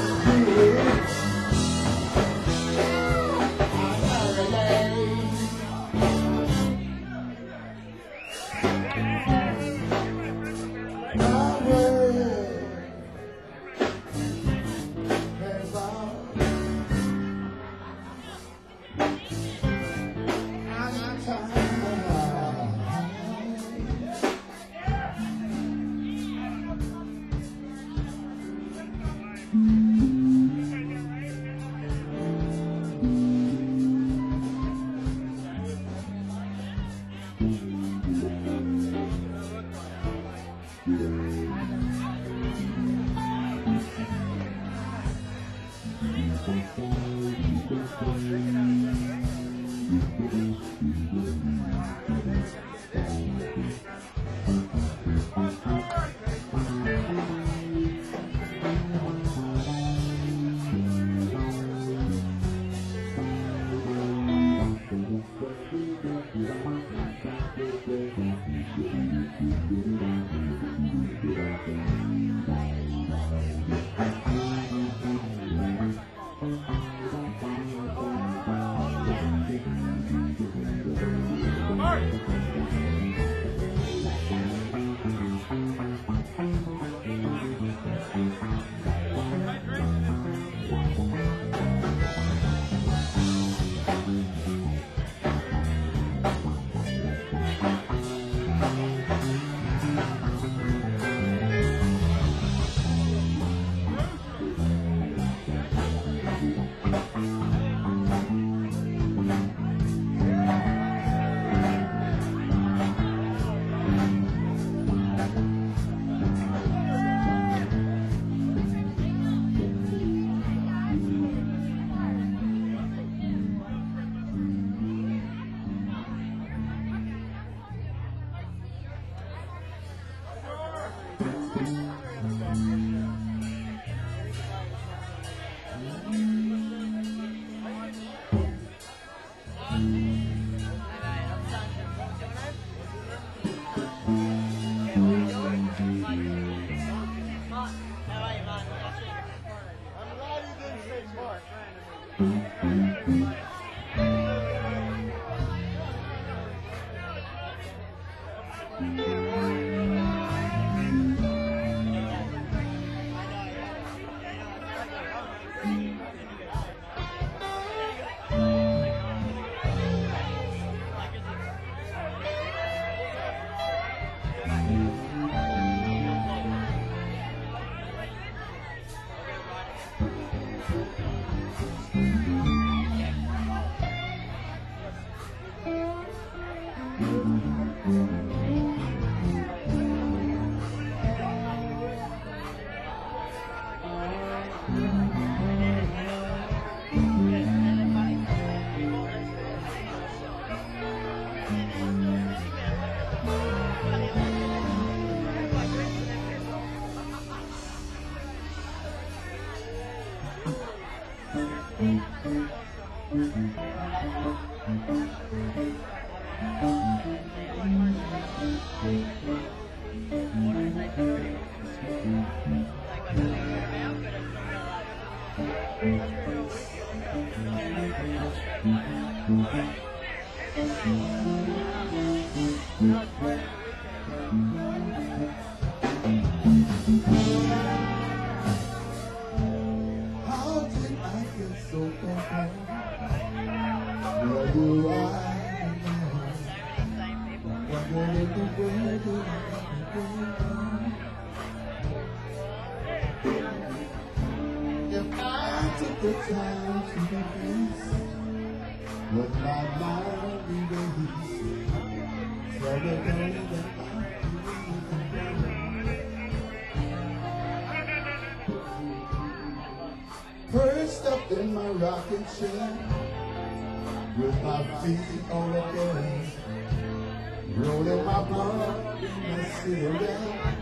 First up in my rocking chair, with my feet on the gas, rolling my blunt in the cigarette.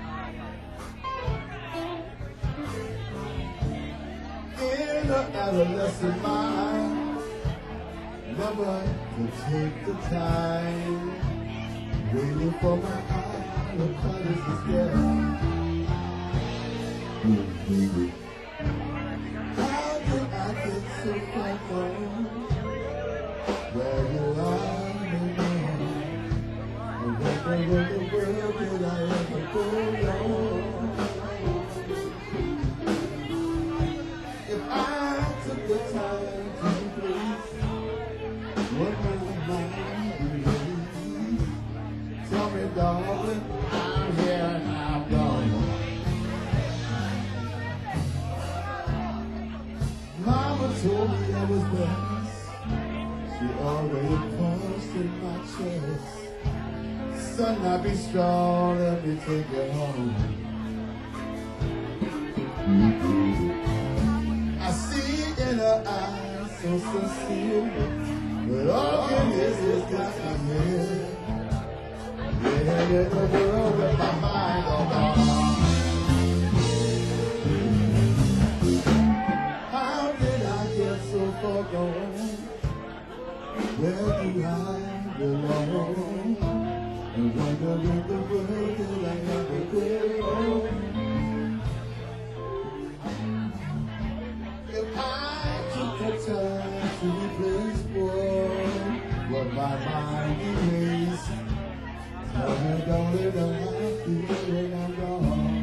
In the adolescent mind, never to take the time, waiting for my eye to colors to stare. How did I get so far from where you are now? And where in the world did I ever go wrong? If I took the time to place what my mind is, tell me, darling, I'm here and I'm gone. Mama told me I was best. She already punched in my chest. Son, I be strong, let me take you home. I see in her eyes so sincere, but all it is got me here. Yeah, in the world with my mind all gone. How did I get so far gone? Where do I belong? And wonder in the world did I ever go? If I took the time to replace what my mind erased, tell me, darling, how I feel when I'm gone.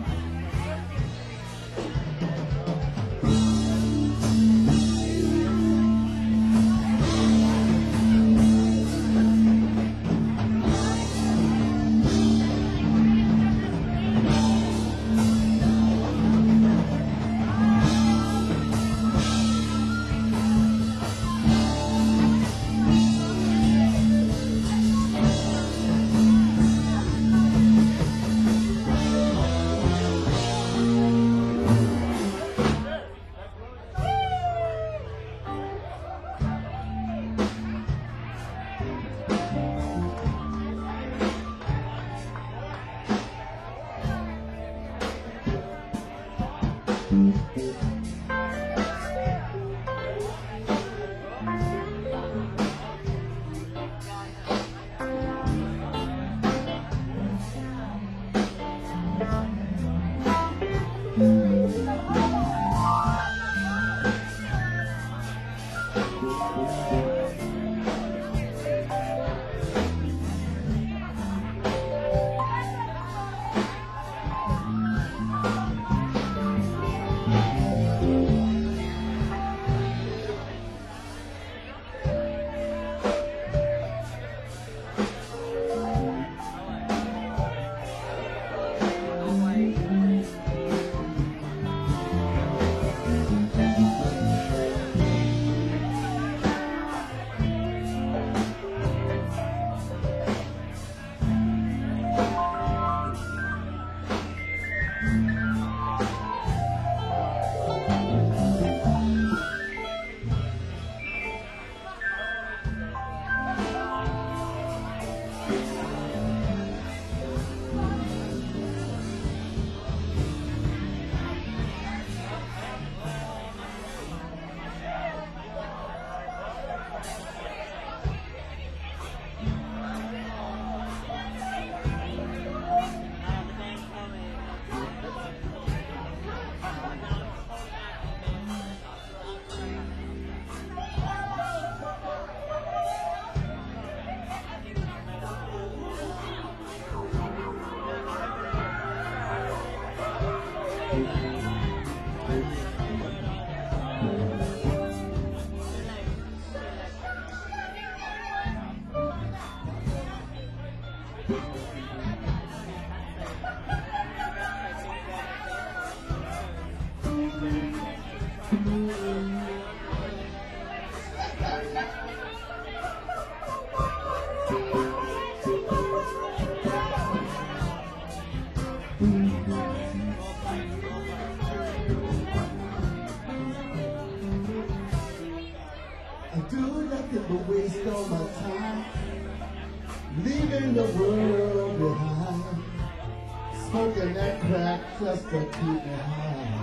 never waste all my time leaving the world behind, smoking that crack just to keep me high.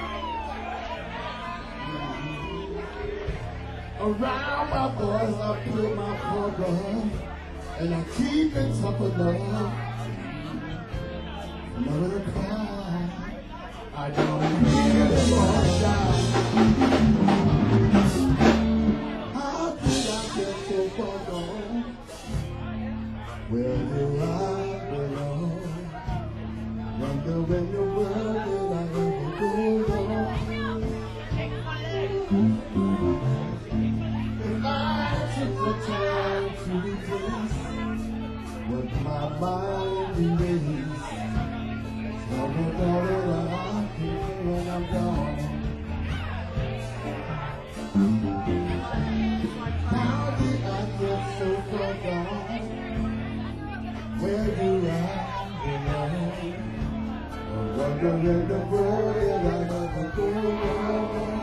Around my boys I put my program, and I keep it tough enough never to cry. I don't really want to die. How did I get so far gone? Where do I belong? Wonder when the world will I ever go wrong? If I took the time to replace what my mind erased, tell me that I feel when I'm gone. How did I get so far gone? Where do I belong? I wonder in the world that I never go wrong.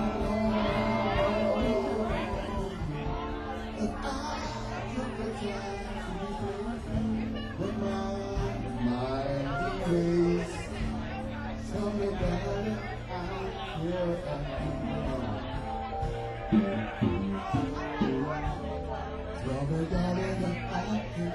If I took the time to replace with my mind erased, tell me that I feel tell me that I feel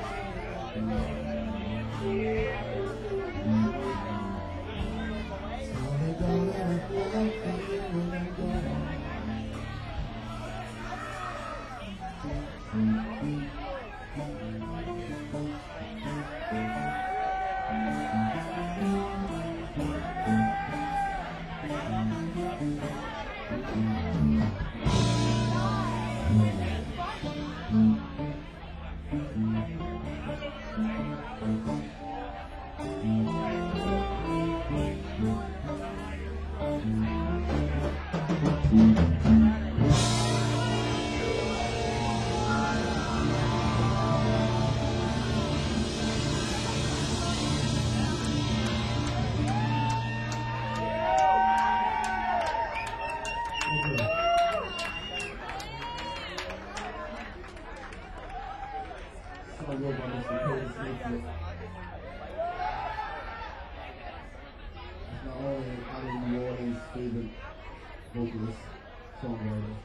favorite vocalist, songwriter.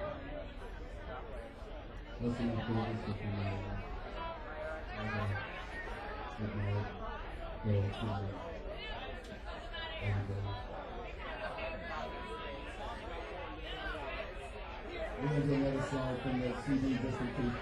That's my favorite stuff in my life. With my girl, everybody. We're going to do another song from that CD just in case.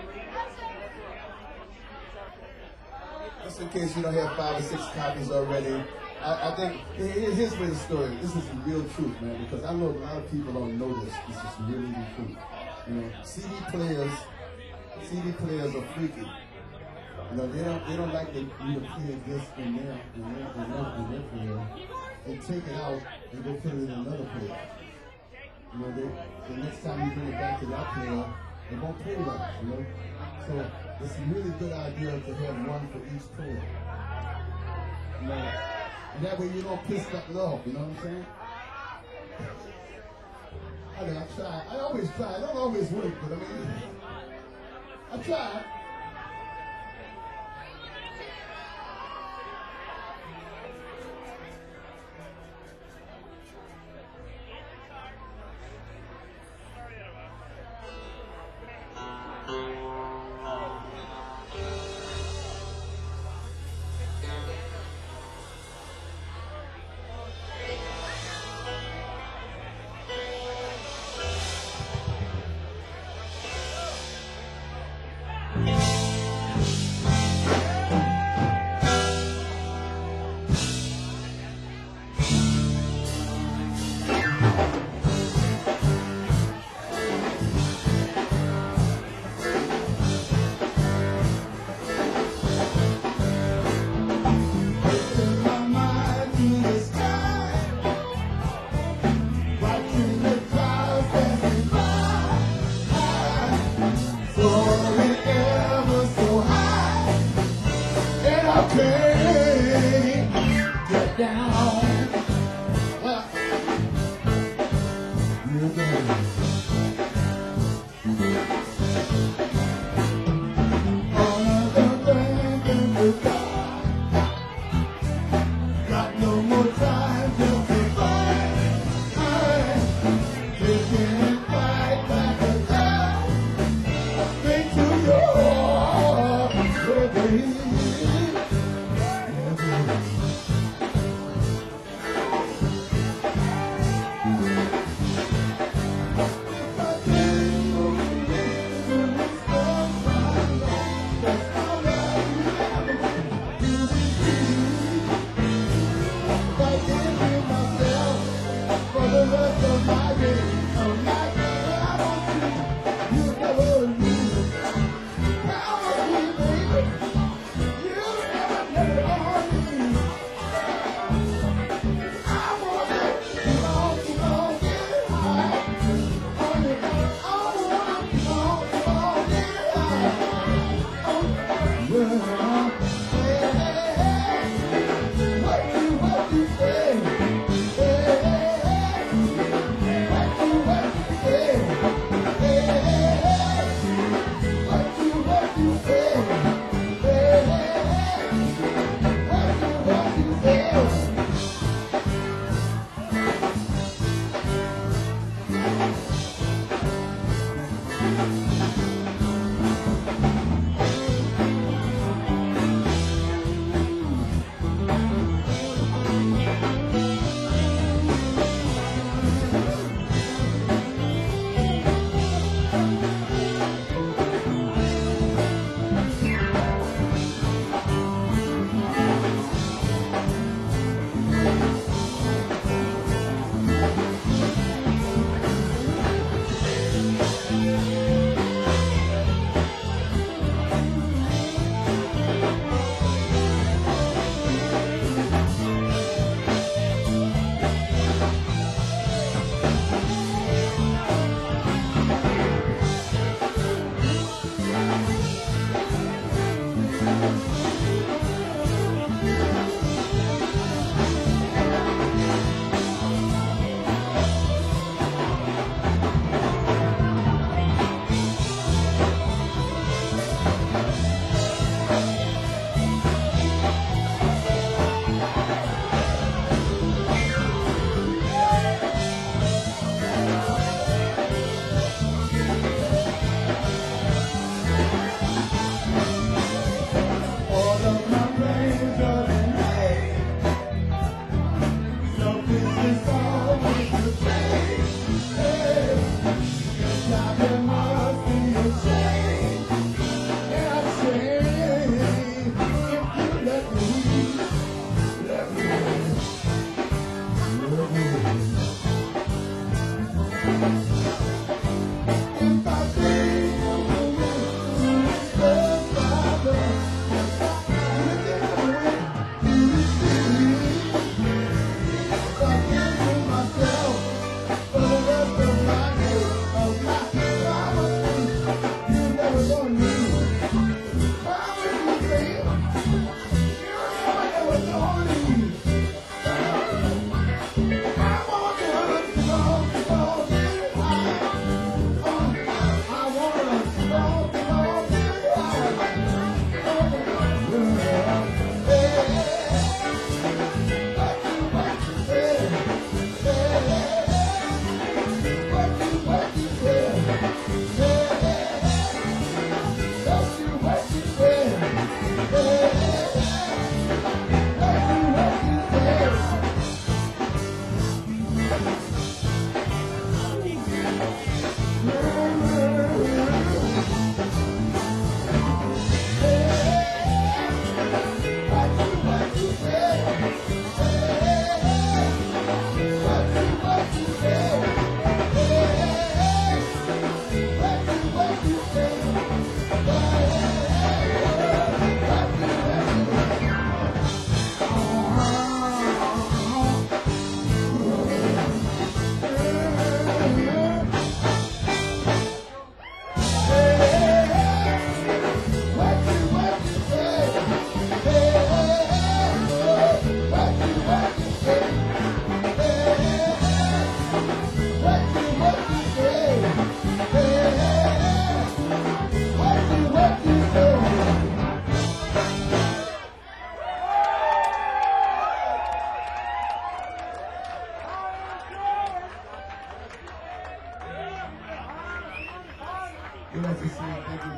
Just in case you don't have 5 or 6 copies already. I think, here's the story. This is the real truth, man, because I know a lot of people don't know this. This is really the truth. You know, CD players are freaky. You know, they don't like you to play this and there and their player. They take it out and go put it in another player. You know, the next time you bring it back to that player, they won't play right, you know? So it's a really good idea to have one for each player. You know, and that way you don't piss that off, you know what I'm saying? I mean, I try. I always try. I don't always work, but I mean, I try.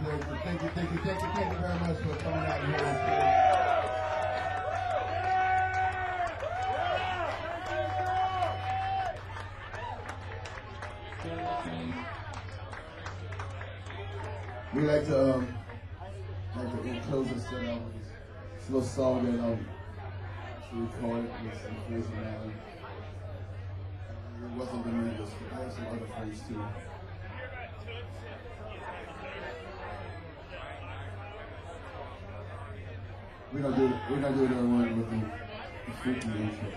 Thank you very much for coming out here. We like to close this set out with this little song that we recorded with some friends of mine. It wasn't the English, but I have some other friends too. We're gonna do another one with the freaky intro.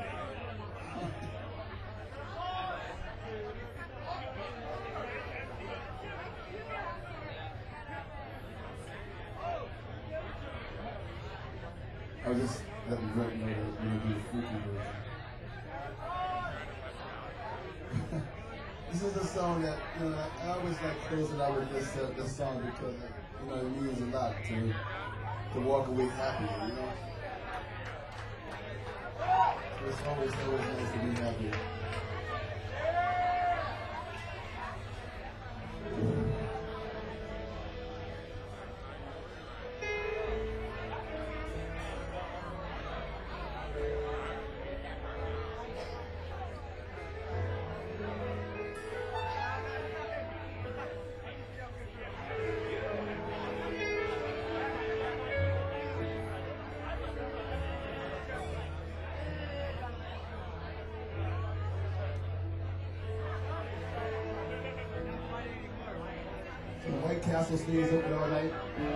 I was just letting Brett know that we're gonna do the freaky version. This is a song that I always like closing out with this song because it means a lot to walk away happy, It's always nice to be happy. White Castle stays open all night.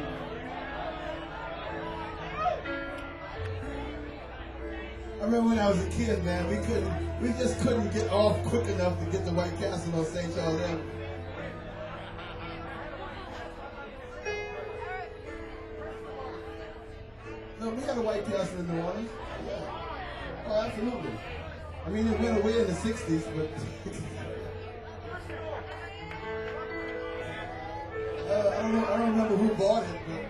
I remember when I was a kid, man, we just couldn't get off quick enough to get to White Castle on St. Charles Avenue. No, we had a White Castle in New Orleans. Yeah. Oh, absolutely. I mean, it went away in the 60s, but I don't remember who bought it, but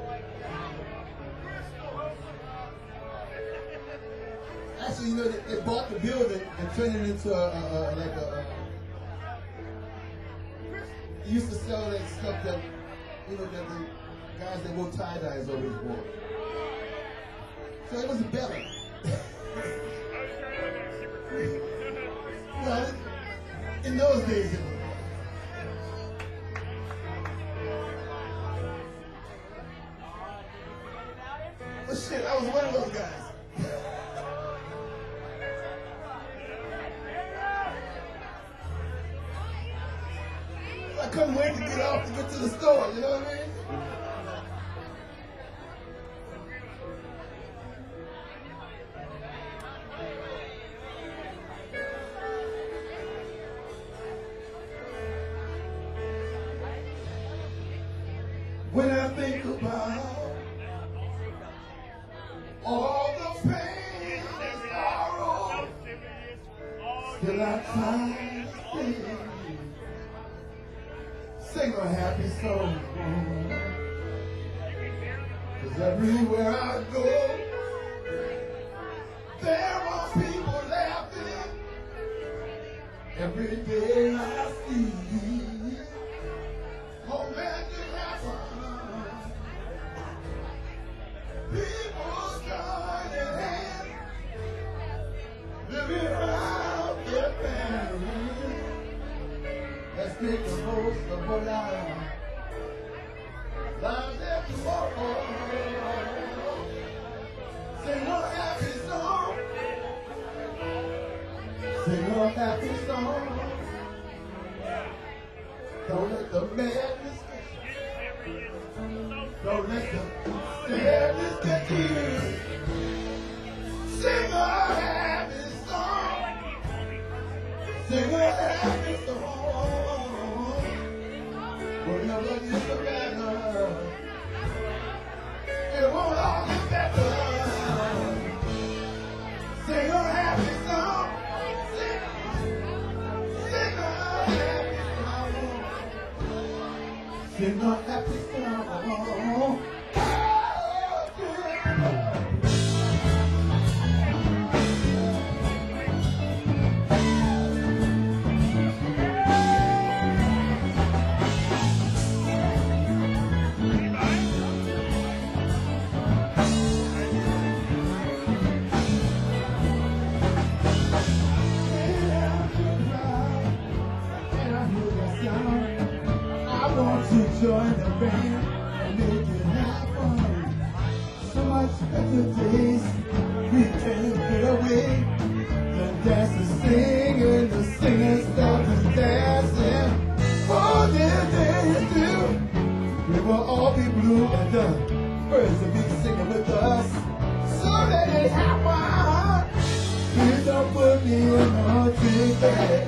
actually, they bought the building and turned it into they used to sell that stuff that, that the guys that wore tie-dyes always wore. So it was better. Well, in those days, it was. But shit, I was one of those guys. I couldn't wait to get off to get to the store, you know what I mean? When I think about all the pain and sorrow, still I try to sing a happy song. 'Cause everywhere I go, there are people laughing. Every day I see romantic happen. People joining hands, living out their family. Let's make the most of what I am. Lives there tomorrow. Sing a happy song. Sing a happy song. Don't let the madness get you. Don't let the madness get you. Sing a happy song. Sing a happy song. Whatever is the matter, it won't all get better. Sing a happy song. Sing a happy song. Sing a happy song. band and make it happen. So much better days we can't get away. The dancers singing, the singers start to dancing. Oh, they do. We will all be blue and the birds will be singing with us. So let it happen. Please don't put me in a drink bag.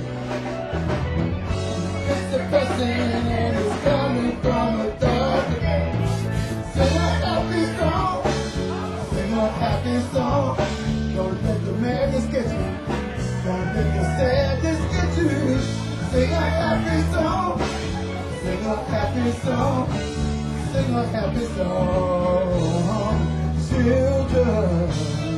It's the person and it's coming from a dark. Sing a happy song. Sing a happy song. Don't let the madness get you. Don't let the sadness get you. Sing a happy song. Sing a happy song. Sing a happy song. Children.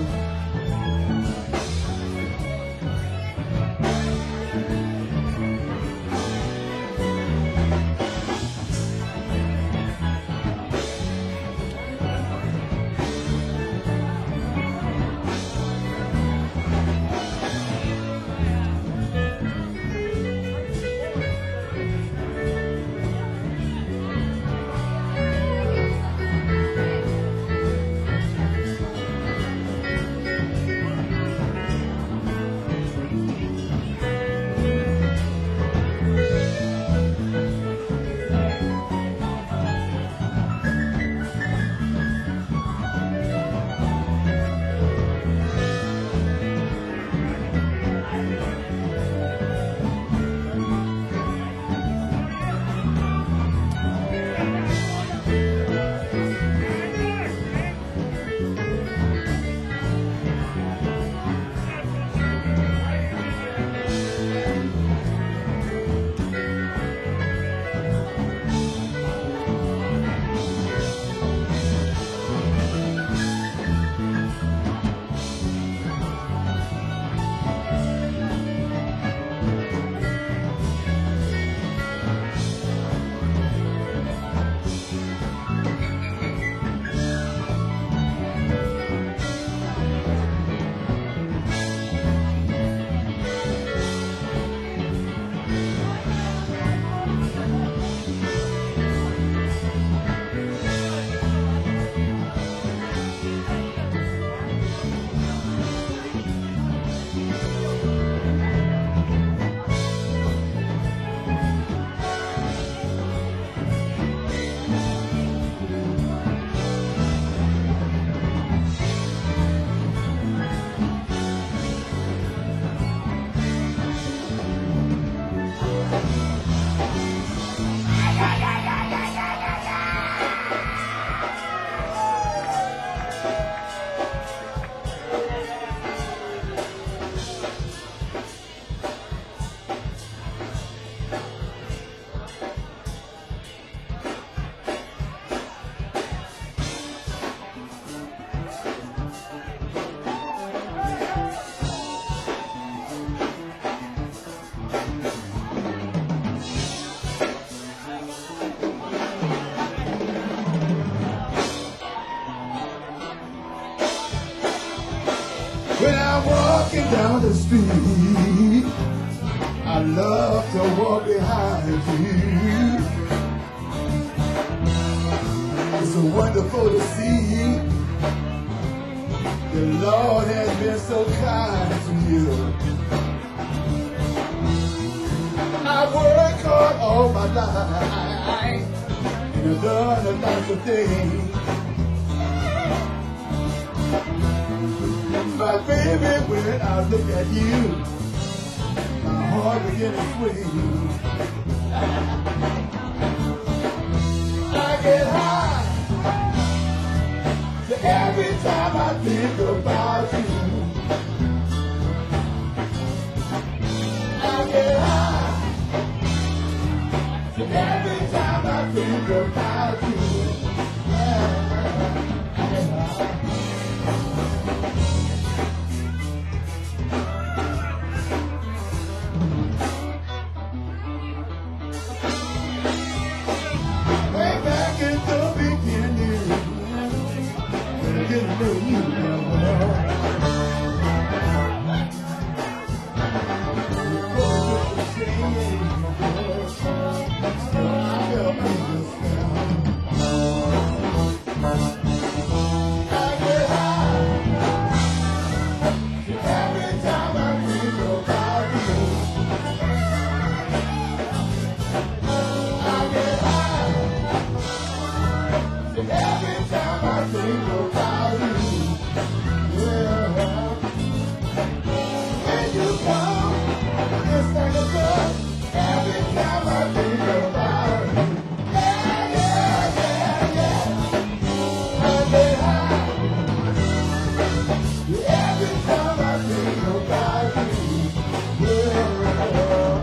When I'm walking down the street, I love to walk behind you. It's so wonderful to see the Lord has been so kind to you. I worked hard all my life and I've done a lot of things. But baby, when I look at you, my heart begins to swing. I get high so every time I think about you. I get high so every time I think about you. I get high. Didn't know you that well. Before the change, I felt me just now. I think about you. Yeah. When you come, it's like a drug. Every time I think about you. Yeah, yeah, yeah, yeah. I get high. Every time I think about you. Yeah.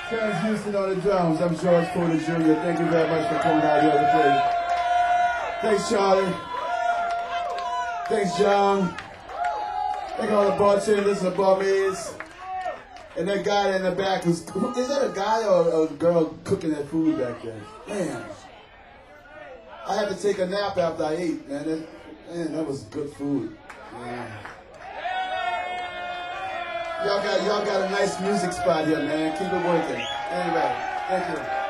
Terrence Houston on the drums. I'm George Porter Jr. Thank you very much for coming out here to play. Thanks, Charlie. Thanks, John. Thank all the bartenders and barmaids. And that guy in the back was, is that a guy or a girl cooking that food back there? Man. I had to take a nap after I ate, man. That was good food. Man. Y'all got a nice music spot here, man. Keep it working. Anyway, thank you.